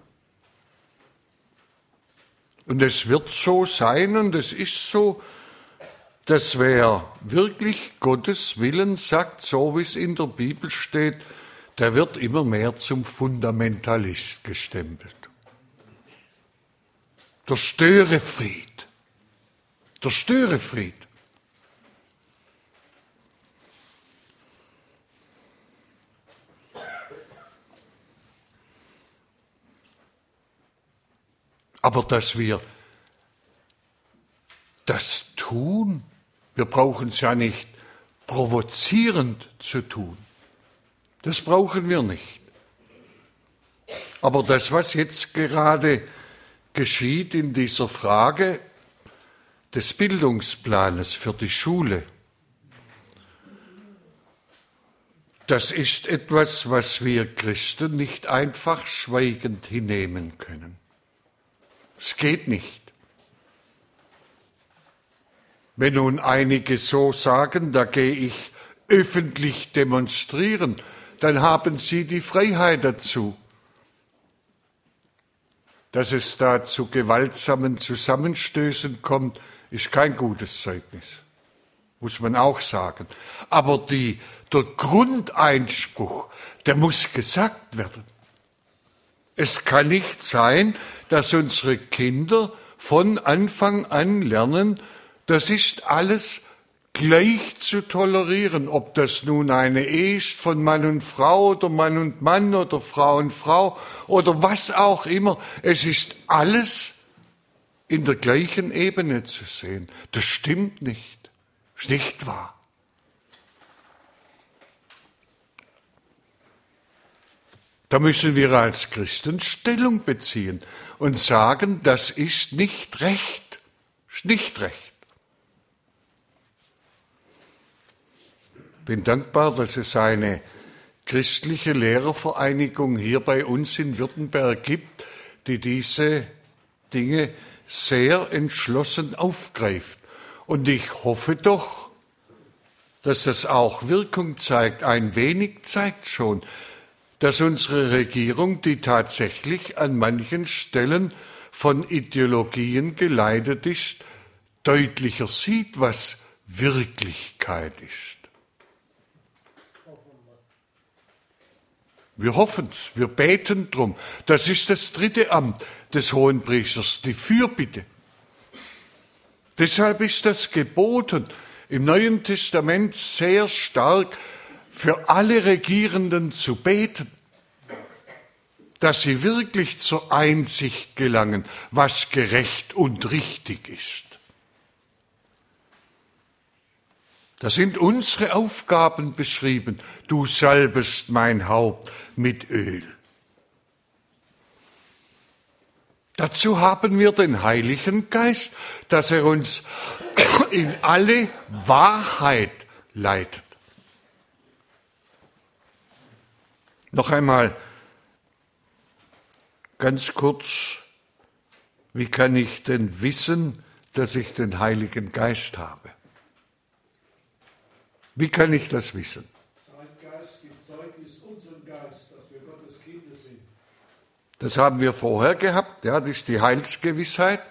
Und es wird so sein und es ist so, dass wer wirklich Gottes Willen sagt, so wie es in der Bibel steht, der wird immer mehr zum Fundamentalist gestempelt. Der Störefried. Der Störefried. Aber dass wir das tun, wir brauchen es ja nicht provozierend zu tun. Das brauchen wir nicht. Aber das, was jetzt gerade geschieht in dieser Frage des Bildungsplanes für die Schule, das ist etwas, was wir Christen nicht einfach schweigend hinnehmen können. Es geht nicht. Wenn nun einige so sagen, da gehe ich öffentlich demonstrieren, dann haben sie die Freiheit dazu. Dass es da zu gewaltsamen Zusammenstößen kommt, ist kein gutes Zeugnis, muss man auch sagen. Aber der Grundeinspruch, der muss gesagt werden. Es kann nicht sein, dass unsere Kinder von Anfang an lernen, das ist alles gleich zu tolerieren, ob das nun eine Ehe ist von Mann und Frau oder Mann und Mann oder Frau und Frau oder was auch immer. Es ist alles in der gleichen Ebene zu sehen. Das stimmt nicht. Das ist nicht wahr. Da müssen wir als Christen Stellung beziehen und sagen, das ist nicht recht. Das ist nicht recht. Ich bin dankbar, dass es eine christliche Lehrervereinigung hier bei uns in Württemberg gibt, die diese Dinge sehr entschlossen aufgreift. Und ich hoffe doch, dass das auch Wirkung zeigt. Ein wenig zeigt schon, dass unsere Regierung, die tatsächlich an manchen Stellen von Ideologien geleitet ist, deutlicher sieht, was Wirklichkeit ist. Wir hoffen es, wir beten drum. Das ist das dritte Amt des Hohenpriesters, die Fürbitte. Deshalb ist das geboten, im Neuen Testament sehr stark für alle Regierenden zu beten, dass sie wirklich zur Einsicht gelangen, was gerecht und richtig ist. Da sind unsere Aufgaben beschrieben. Du salbest mein Haupt mit Öl. Dazu haben wir den Heiligen Geist, dass er uns in alle Wahrheit leitet. Noch einmal ganz kurz, wie kann ich denn wissen, dass ich den Heiligen Geist habe? Wie kann ich das wissen? Sein Geist gibt Zeugnis unserem Geist, dass wir Gottes Kinder sind. Das haben wir vorher gehabt, ja, das ist die Heilsgewissheit.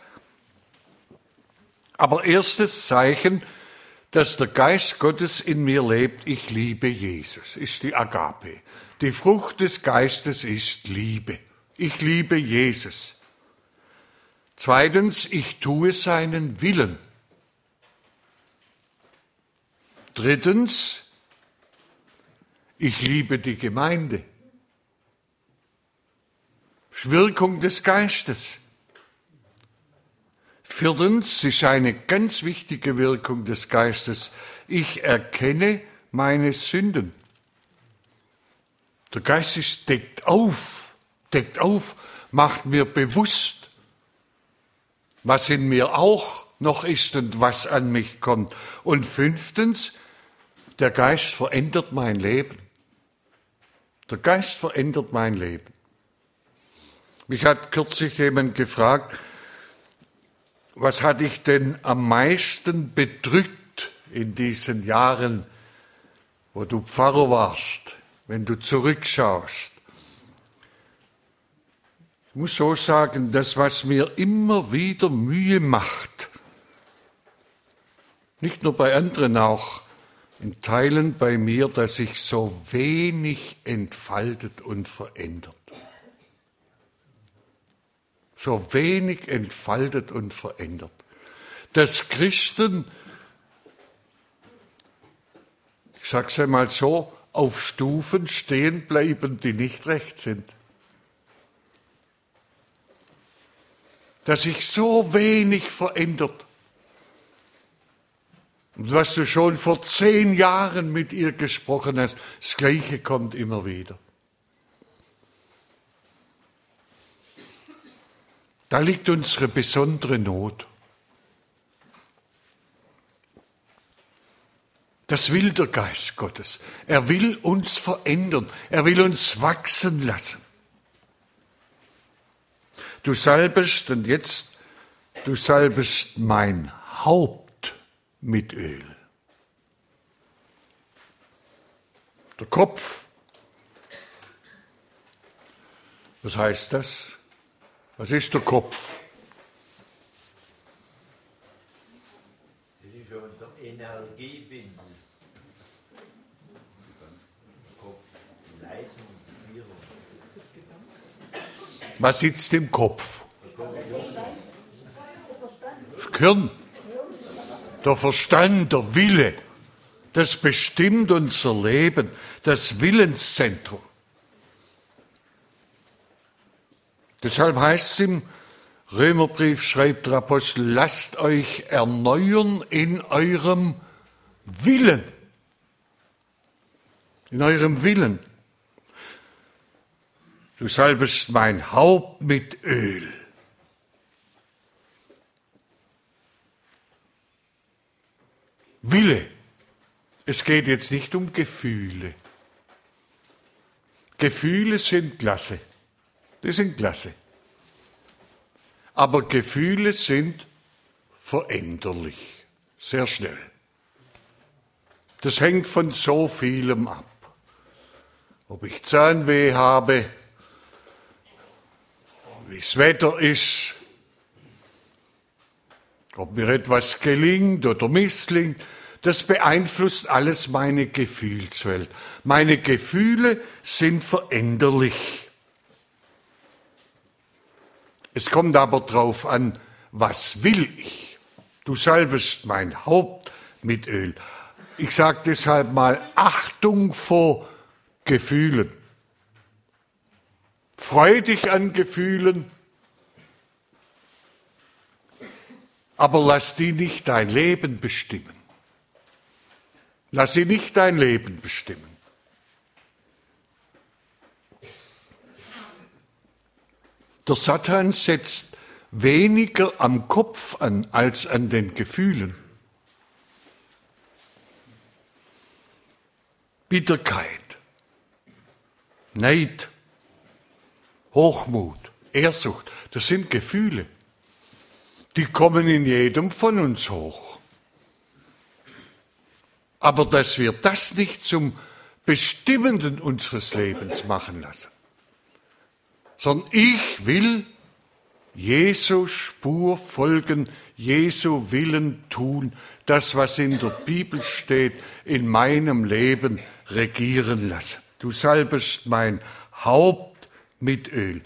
Aber erstes Zeichen, dass der Geist Gottes in mir lebt, ich liebe Jesus, ist die Agape. Die Frucht des Geistes ist Liebe. Ich liebe Jesus. Zweitens, ich tue seinen Willen. Drittens, ich liebe die Gemeinde. Wirkung des Geistes. Viertens ist eine ganz wichtige Wirkung des Geistes. Ich erkenne meine Sünden. Der Geist deckt auf, macht mir bewusst, was in mir auch noch ist und was an mich kommt. Und fünftens, der Geist verändert mein Leben. Der Geist verändert mein Leben. Mich hat kürzlich jemand gefragt, was hat dich denn am meisten bedrückt in diesen Jahren, wo du Pfarrer warst, wenn du zurückschaust? Ich muss so sagen, das, was mir immer wieder Mühe macht, nicht nur bei anderen, auch in Teilen bei mir, dass sich so wenig entfaltet und verändert. So wenig entfaltet und verändert. Dass Christen, ich sage es einmal so, auf Stufen stehen bleiben, die nicht recht sind. Dass sich so wenig verändert. Und was du schon vor 10 Jahren mit ihr gesprochen hast, das Gleiche kommt immer wieder. Da liegt unsere besondere Not. Das will der Geist Gottes. Er will uns verändern. Er will uns wachsen lassen. Du salbest, und jetzt, du salbest mein Haupt mit Öl. Der Kopf. Was heißt das? Was ist der Kopf? Das ist schon unser Energiebündel. Kopf, Leitung, Führung. Was sitzt im Kopf? Das Gehirn. Der Verstand, der Wille. Das bestimmt unser Leben. Das Willenszentrum. Deshalb heißt es im Römerbrief, schreibt der Apostel, lasst euch erneuern in eurem Willen. In eurem Willen. Du salbest mein Haupt mit Öl. Wille. Es geht jetzt nicht um Gefühle. Gefühle sind klasse. Die sind klasse. Aber Gefühle sind veränderlich. Sehr schnell. Das hängt von so vielem ab. Ob ich Zahnweh habe, wie das Wetter ist, ob mir etwas gelingt oder misslingt, das beeinflusst alles meine Gefühlswelt. Meine Gefühle sind veränderlich. Es kommt aber drauf an, was will ich? Du salbest mein Haupt mit Öl. Ich sage deshalb mal Achtung vor Gefühlen. Freu dich an Gefühlen, aber lass die nicht dein Leben bestimmen. Lass sie nicht dein Leben bestimmen. Der Satan setzt weniger am Kopf an als an den Gefühlen. Bitterkeit, Neid, Hochmut, Ehrsucht, das sind Gefühle. Die kommen in jedem von uns hoch. Aber dass wir das nicht zum Bestimmenden unseres Lebens machen lassen, sondern ich will Jesu Spur folgen, Jesu Willen tun, das, was in der Bibel steht, in meinem Leben regieren lassen. Du salbest mein Haupt mit Öl.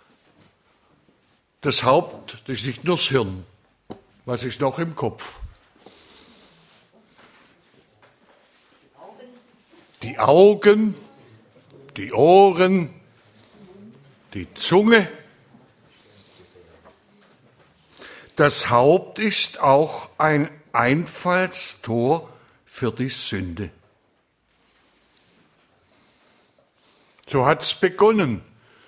Das Haupt, das ist nicht nur das Hirn. Was ist noch im Kopf? Die Augen, die Ohren, die Zunge. Das Haupt ist auch ein Einfallstor für die Sünde. So hat es begonnen.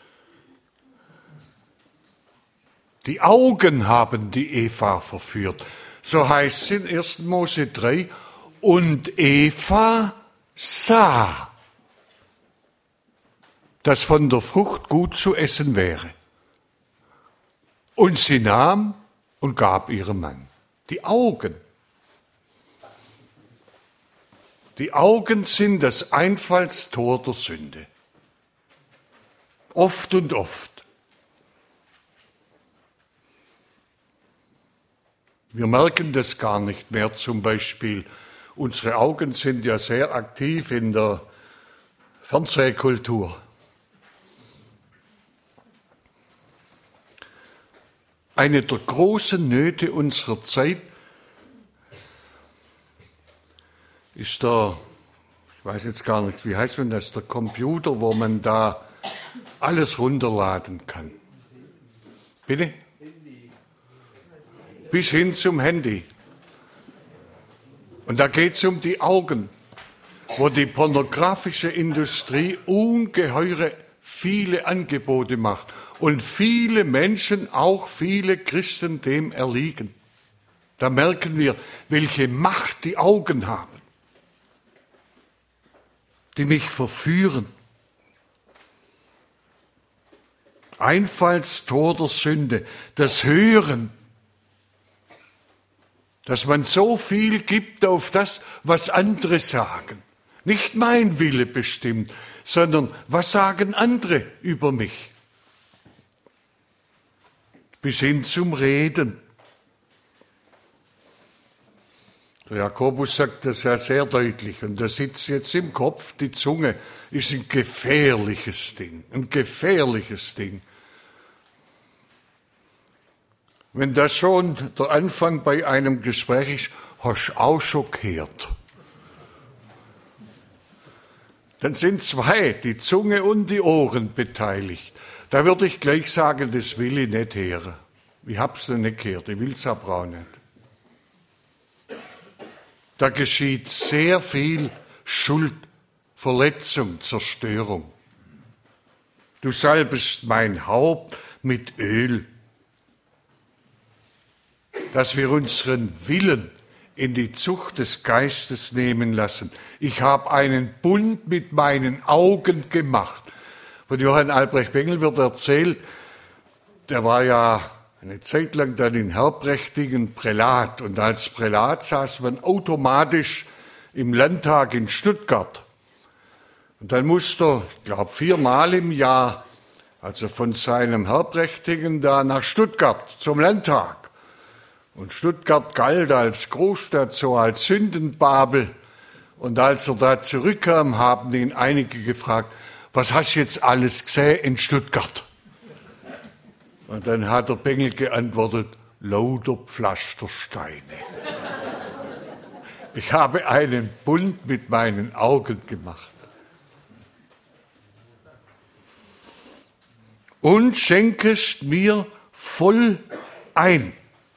Die Augen haben die Eva verführt. So heißt es in 1. Mose 3. Und Eva sah, dass von der Frucht gut zu essen wäre. Und sie nahm und gab ihrem Mann. Die Augen. Die Augen sind das Einfallstor der Sünde. Oft und oft. Wir merken das gar nicht mehr, zum Beispiel. Unsere Augen sind ja sehr aktiv in der Fernsehkultur. Eine der großen Nöte unserer Zeit ist ich weiß jetzt gar nicht, wie heißt man das, der Computer, wo man da alles runterladen kann. Bitte? Bis hin zum Handy. Und da geht es um die Augen, wo die pornografische Industrie ungeheure viele Angebote macht und viele Menschen, auch viele Christen, dem erliegen. Da merken wir, welche Macht die Augen haben, die mich verführen. Einfallstor der Sünde, das Hören, dass man so viel gibt auf das, was andere sagen. Nicht mein Wille bestimmt, sondern was sagen andere über mich? Bis hin zum Reden. Der Jakobus sagt das ja sehr deutlich und das sitzt jetzt im Kopf, die Zunge ist ein gefährliches Ding, ein gefährliches Ding. Wenn das schon der Anfang bei einem Gespräch ist, hast du auch schon gehört. Dann sind zwei, die Zunge und die Ohren, beteiligt. Da würde ich gleich sagen, das will ich nicht hören. Ich hab's noch nicht gehört, ich will's aber auch nicht. Da geschieht sehr viel Schuld, Verletzung, Zerstörung. Du salbest mein Haupt mit Öl, dass wir unseren Willen in die Zucht des Geistes nehmen lassen. Ich habe einen Bund mit meinen Augen gemacht. Von Johann Albrecht Bengel wird erzählt, der war ja eine Zeit lang dann in Herbrechtingen Prälat. Und als Prälat saß man automatisch im Landtag in Stuttgart. Und dann musste er, ich glaube, 4-mal im Jahr, also von seinem Herbrechtingen da nach Stuttgart zum Landtag. Und Stuttgart galt als Großstadt, so als Sündenbabel. Und als er da zurückkam, haben ihn einige gefragt, was hast du jetzt alles gesehen in Stuttgart? Und dann hat der Bengel geantwortet, lauter Pflastersteine. Ich habe einen Bund mit meinen Augen gemacht. Und schenkest mir voll ein.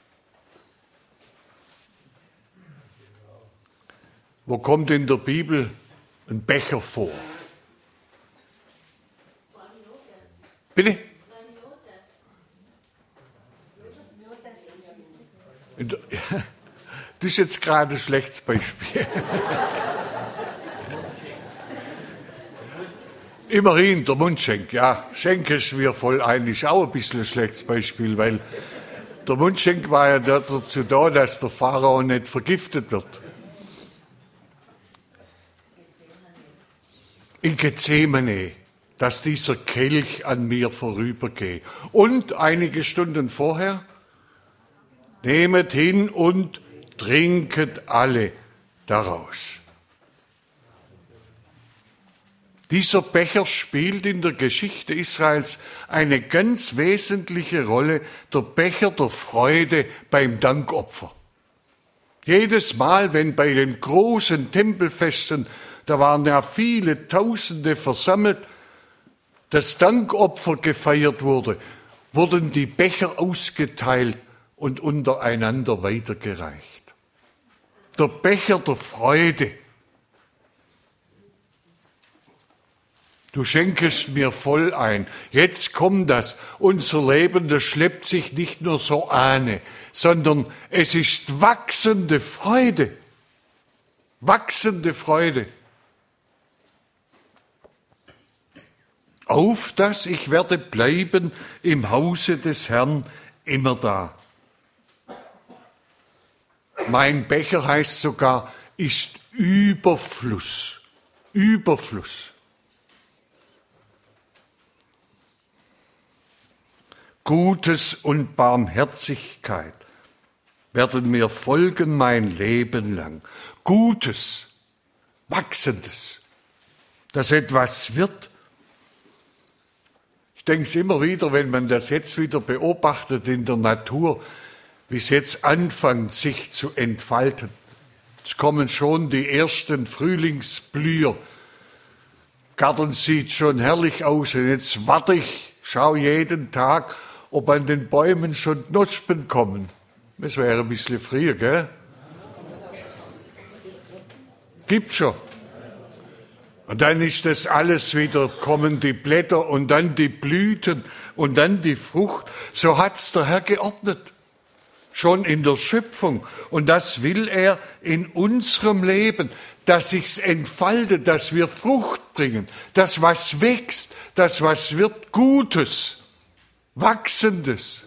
Wo kommt in der Bibel ein Becher vor? Bitte? Das ist jetzt gerade ein schlechtes Beispiel. Immerhin, der Mundschenk, ja, schenkest mir voll ein, ist auch ein bisschen ein schlechtes Beispiel, weil der Mundschenk war ja dazu da, dass der Pharao nicht vergiftet wird. In Gethsemane, dass dieser Kelch an mir vorübergehe. Und einige Stunden vorher, nehmet hin und trinket alle daraus. Dieser Becher spielt in der Geschichte Israels eine ganz wesentliche Rolle, der Becher der Freude beim Dankopfer. Jedes Mal, wenn bei den großen Tempelfesten, da waren ja viele Tausende versammelt, das Dankopfer gefeiert wurde, wurden die Becher ausgeteilt und untereinander weitergereicht. Der Becher der Freude. Du schenkest mir voll ein. Jetzt kommt das. Unser Leben, das schleppt sich nicht nur so an, sondern es ist wachsende Freude. Wachsende Freude. Auf dass ich werde bleiben im Hause des Herrn immer da. Mein Becher heißt sogar, ist Überfluss. Überfluss. Gutes und Barmherzigkeit werden mir folgen mein Leben lang. Gutes, Wachsendes, dass etwas wird. Ich denke es immer wieder, wenn man das jetzt wieder beobachtet in der Natur, wie es jetzt anfängt, sich zu entfalten. Es kommen schon die ersten Frühlingsblüher. Garten sieht schon herrlich aus und jetzt warte ich, schaue jeden Tag, ob an den Bäumen schon Knospen kommen. Das wäre ein bisschen früher, gell? Gibt's schon. Und dann ist das alles wieder, kommen die Blätter und dann die Blüten und dann die Frucht. So hat's der Herr geordnet. Schon in der Schöpfung. Und das will er in unserem Leben, dass sich's entfaltet, dass wir Frucht bringen, dass was wächst, dass was wird Gutes, Wachsendes.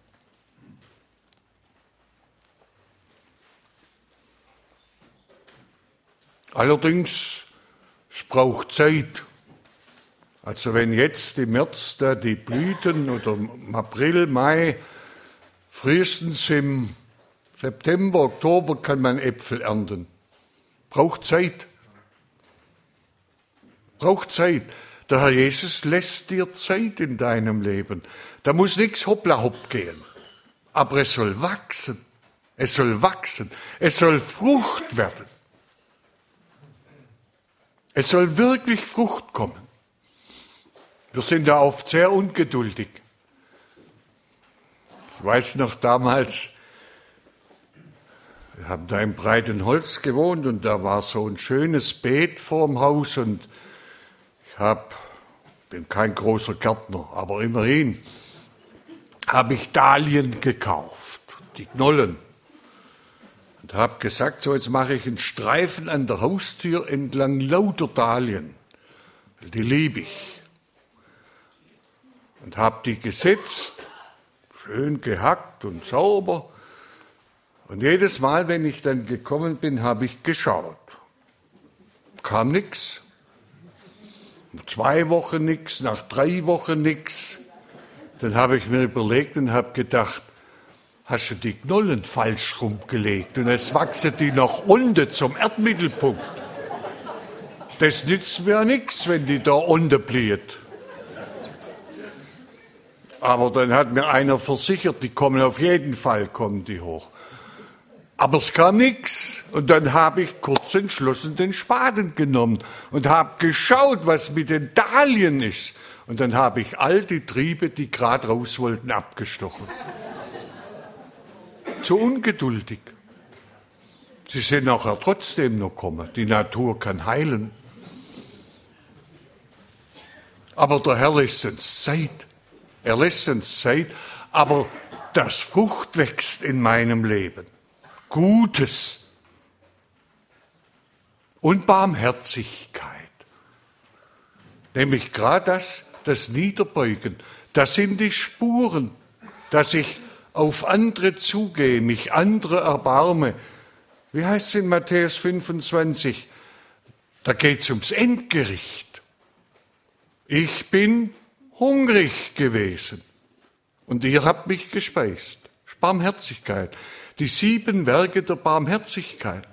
Allerdings, es braucht Zeit. Also wenn jetzt im März da die Blüten oder im April, Mai, frühestens im September, Oktober kann man Äpfel ernten. Braucht Zeit. Braucht Zeit. Der Herr Jesus lässt dir Zeit in deinem Leben. Da muss nichts hoppla hopp gehen. Aber es soll wachsen. Es soll wachsen. Es soll Frucht werden. Es soll wirklich Frucht kommen. Wir sind da oft sehr ungeduldig. Ich weiß noch bin Wir haben da im Breitenholz gewohnt und da war so ein schönes Beet vorm Haus und bin kein großer Gärtner, aber immerhin habe ich Dahlien gekauft, die Knollen. Und habe gesagt, so jetzt mache ich einen Streifen an der Haustür entlang lauter Dahlien. Die liebe ich. und habe die gesetzt, schön gehackt und sauber. Und jedes Mal, wenn ich dann gekommen bin, habe ich geschaut. Kam nichts. 2 Wochen nichts, nach 3 Wochen nichts. Dann habe ich mir überlegt und habe gedacht, hast du die Knollen falsch rumgelegt und jetzt wachsen die nach unten zum Erdmittelpunkt. Das nützt mir nichts, wenn die da unten blieb. Aber dann hat mir einer versichert, die kommen auf jeden Fall, kommen die hoch. Aber es kam nichts. Und dann habe ich kurz entschlossen den Spaten genommen und habe geschaut, was mit den Dahlien ist. Und dann habe ich all die Triebe, die gerade raus wollten, abgestochen. Zu ungeduldig. Sie sind nachher trotzdem noch gekommen. Die Natur kann heilen. Aber der Herr lässt uns Zeit. Er lässt uns Zeit, aber das Frucht wächst in meinem Leben. Gutes und Barmherzigkeit. Nämlich gerade das Niederbeugen. Das sind die Spuren, dass ich auf andere zugehe, mich andere erbarme. Wie heißt es in Matthäus 25? Da geht es ums Endgericht. Ich bin hungrig gewesen und ihr habt mich gespeist. Barmherzigkeit. Die 7 Werke der Barmherzigkeit.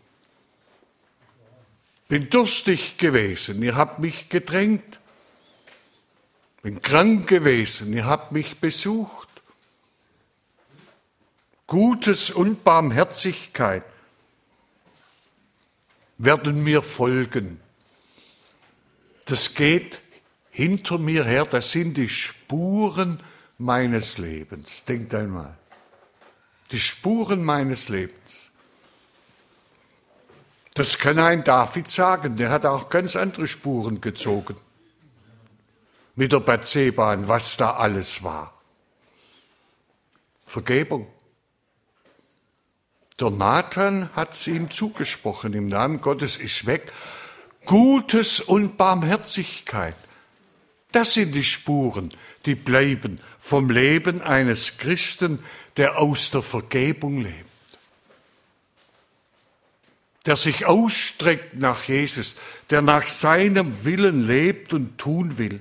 Bin durstig gewesen, ihr habt mich gedrängt. Bin krank gewesen, ihr habt mich besucht. Gutes und Barmherzigkeit werden mir folgen. Das geht hinter mir her, das sind die Spuren meines Lebens. Denkt einmal. Die Spuren meines Lebens. Das kann ein David sagen, der hat auch ganz andere Spuren gezogen. Mit der Bathseba, was da alles war. Vergebung. Der Nathan hat es ihm zugesprochen, im Namen Gottes ist weg. Gutes und Barmherzigkeit. Das sind die Spuren, die bleiben vom Leben eines Christen, der aus der Vergebung lebt. Der sich ausstreckt nach Jesus, der nach seinem Willen lebt und tun will.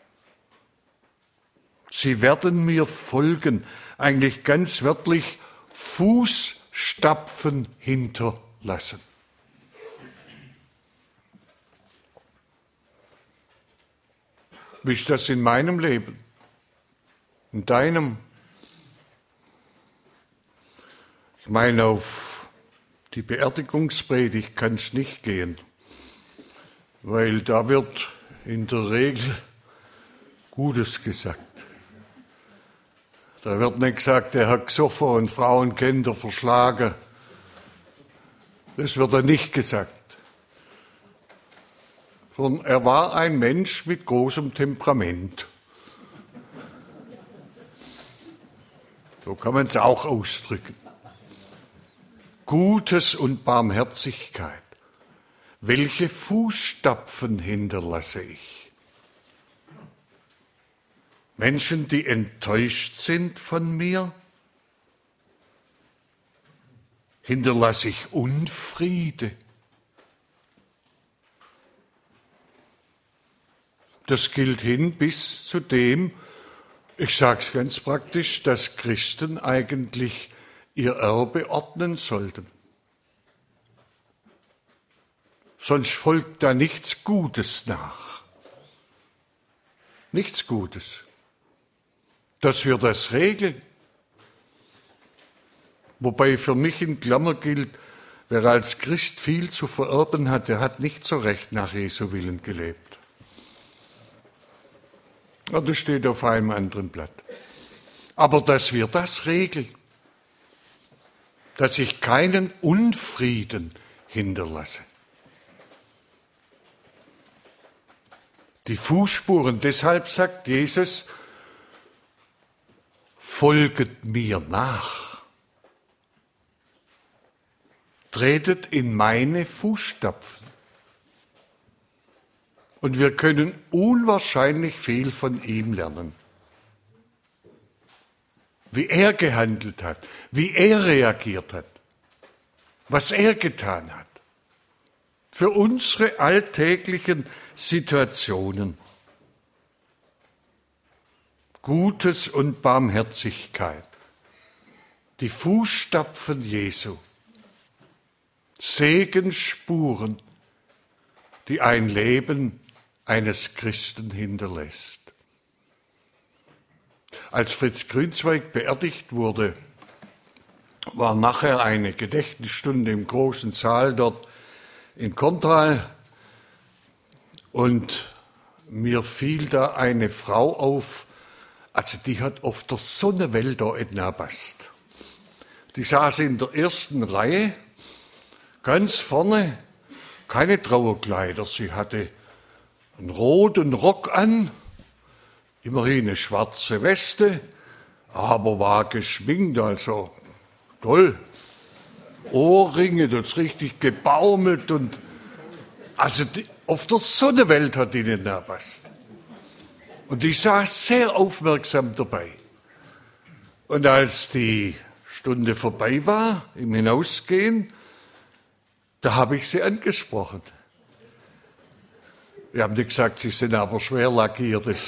Sie werden mir folgen, eigentlich ganz wörtlich Fußstapfen hinterlassen. Wie ist das in meinem Leben? In deinem? Ich meine, auf die Beerdigungspredigt kann es nicht gehen, weil da wird in der Regel Gutes gesagt. Da wird nicht gesagt, der hat gesoffen und Frauenkinder verschlagen. Das wird da nicht gesagt. Sondern er war ein Mensch mit großem Temperament. So kann man es auch ausdrücken. Gutes und Barmherzigkeit. Welche Fußstapfen hinterlasse ich? Menschen, die enttäuscht sind von mir, hinterlasse ich Unfriede. Das gilt hin bis zu dem, ich sage es ganz praktisch, dass Christen eigentlich ihr Erbe ordnen sollten. Sonst folgt da nichts Gutes nach. Nichts Gutes. Dass wir das regeln. Wobei für mich in Klammer gilt, wer als Christ viel zu vererben hat, der hat nicht so recht nach Jesu Willen gelebt. Ja, das steht auf einem anderen Blatt. Aber dass wir das regeln, dass ich keinen Unfrieden hinterlasse. Die Fußspuren, deshalb sagt Jesus, folget mir nach. Tretet in meine Fußstapfen. Und wir können unwahrscheinlich viel von ihm lernen. wie er gehandelt hat, wie er reagiert hat, was er getan hat. Für unsere alltäglichen Situationen. Gutes und Barmherzigkeit. Die Fußstapfen Jesu. Segensspuren, die ein Leben eines Christen hinterlässt. Als Fritz Grünzweig beerdigt wurde, war nachher eine Gedächtnisstunde im großen Saal dort in Korntal und mir fiel da eine Frau auf, also die hat auf der Sonnenwelt da nicht nachpasst. Die saß in der ersten Reihe, ganz vorne, keine Trauerkleider. Sie hatte einen roten Rock an, immerhin eine schwarze Weste, aber war geschminkt, also toll. Ohrringe, das richtig gebaumelt und also auf der Sonnenwelt hat die nicht nachpasst. Und die saß sehr aufmerksam dabei. Und als die Stunde vorbei war, im Hinausgehen, da habe ich sie angesprochen. Wir haben nicht gesagt, sie sind aber schwer lackiert, das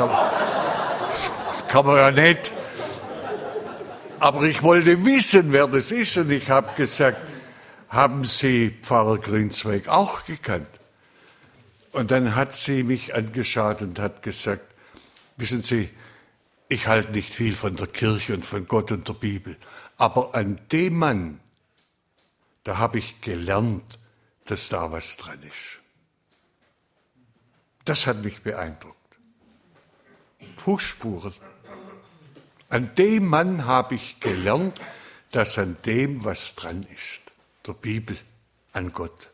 kann man ja nicht. Aber ich wollte wissen, wer das ist, und ich habe gesagt, haben Sie Pfarrer Grünzweig auch gekannt? Und dann hat sie mich angeschaut und hat gesagt, wissen Sie, ich halte nicht viel von der Kirche und von Gott und der Bibel, aber an dem Mann, da habe ich gelernt, dass da was dran ist. Das hat mich beeindruckt. Fußspuren. An dem Mann habe ich gelernt, dass an dem was dran ist. Der Bibel, an Gott.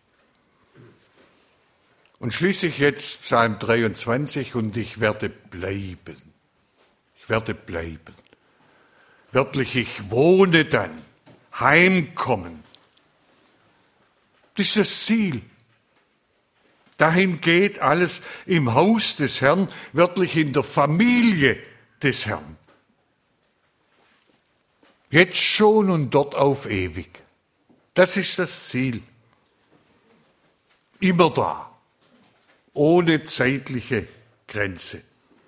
Und schließlich jetzt Psalm 23, und ich werde bleiben. Ich werde bleiben. Wörtlich, ich wohne dann, heimkommen. Das ist das Ziel. Dahin geht alles im Haus des Herrn, wörtlich in der Familie des Herrn. Jetzt schon und dort auf ewig. Das ist das Ziel. Immer da. Ohne zeitliche Grenze.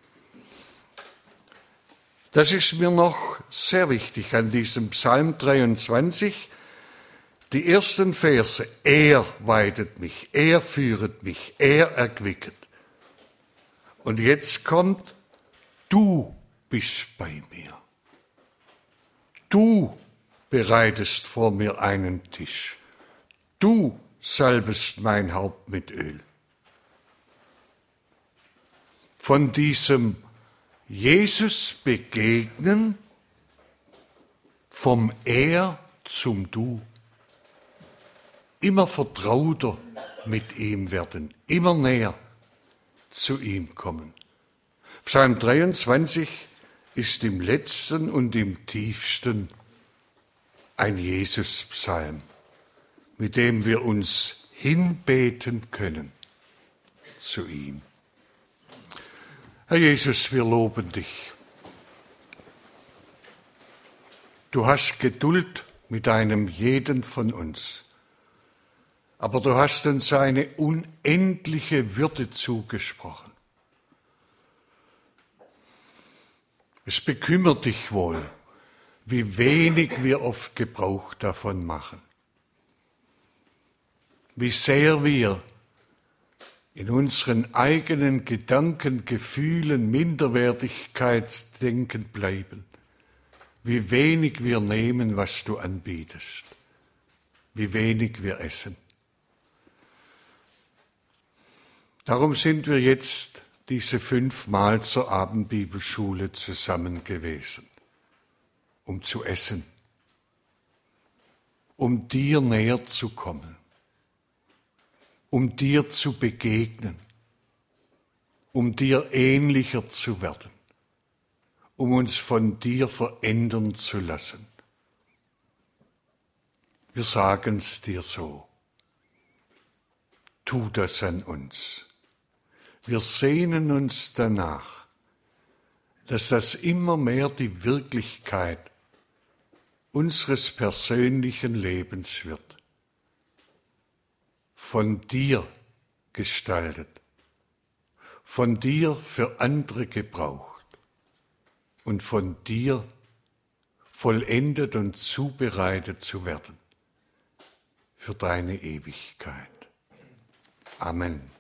Das ist mir noch sehr wichtig an diesem Psalm 23. Die ersten Verse. Er weidet mich, er führet mich, er erquicket. Und jetzt kommt, du bist bei mir. Du bereitest vor mir einen Tisch. Du salbest mein Haupt mit Öl. Von diesem Jesus begegnen, vom Er zum Du. Immer vertrauter mit ihm werden, immer näher zu ihm kommen. Psalm 23 ist im letzten und im tiefsten ein Jesus-Psalm, mit dem wir uns hinbeten können zu ihm. Herr Jesus, wir loben dich. Du hast Geduld mit einem jeden von uns, aber du hast uns eine unendliche Würde zugesprochen. Es bekümmert dich wohl, wie wenig wir oft Gebrauch davon machen. Wie sehr wir in unseren eigenen Gedanken, Gefühlen, Minderwertigkeitsdenken bleiben. Wie wenig wir nehmen, was du anbietest. Wie wenig wir essen. Darum sind wir jetzt diese 5 Mal zur Abendbibelschule zusammen gewesen, um zu essen, um dir näher zu kommen, um dir zu begegnen, um dir ähnlicher zu werden, um uns von dir verändern zu lassen. Wir sagen es dir so, tu das an uns. Wir sehnen uns danach, dass das immer mehr die Wirklichkeit unseres persönlichen Lebens wird. Von dir gestaltet, von dir für andere gebraucht und von dir vollendet und zubereitet zu werden für deine Ewigkeit. Amen.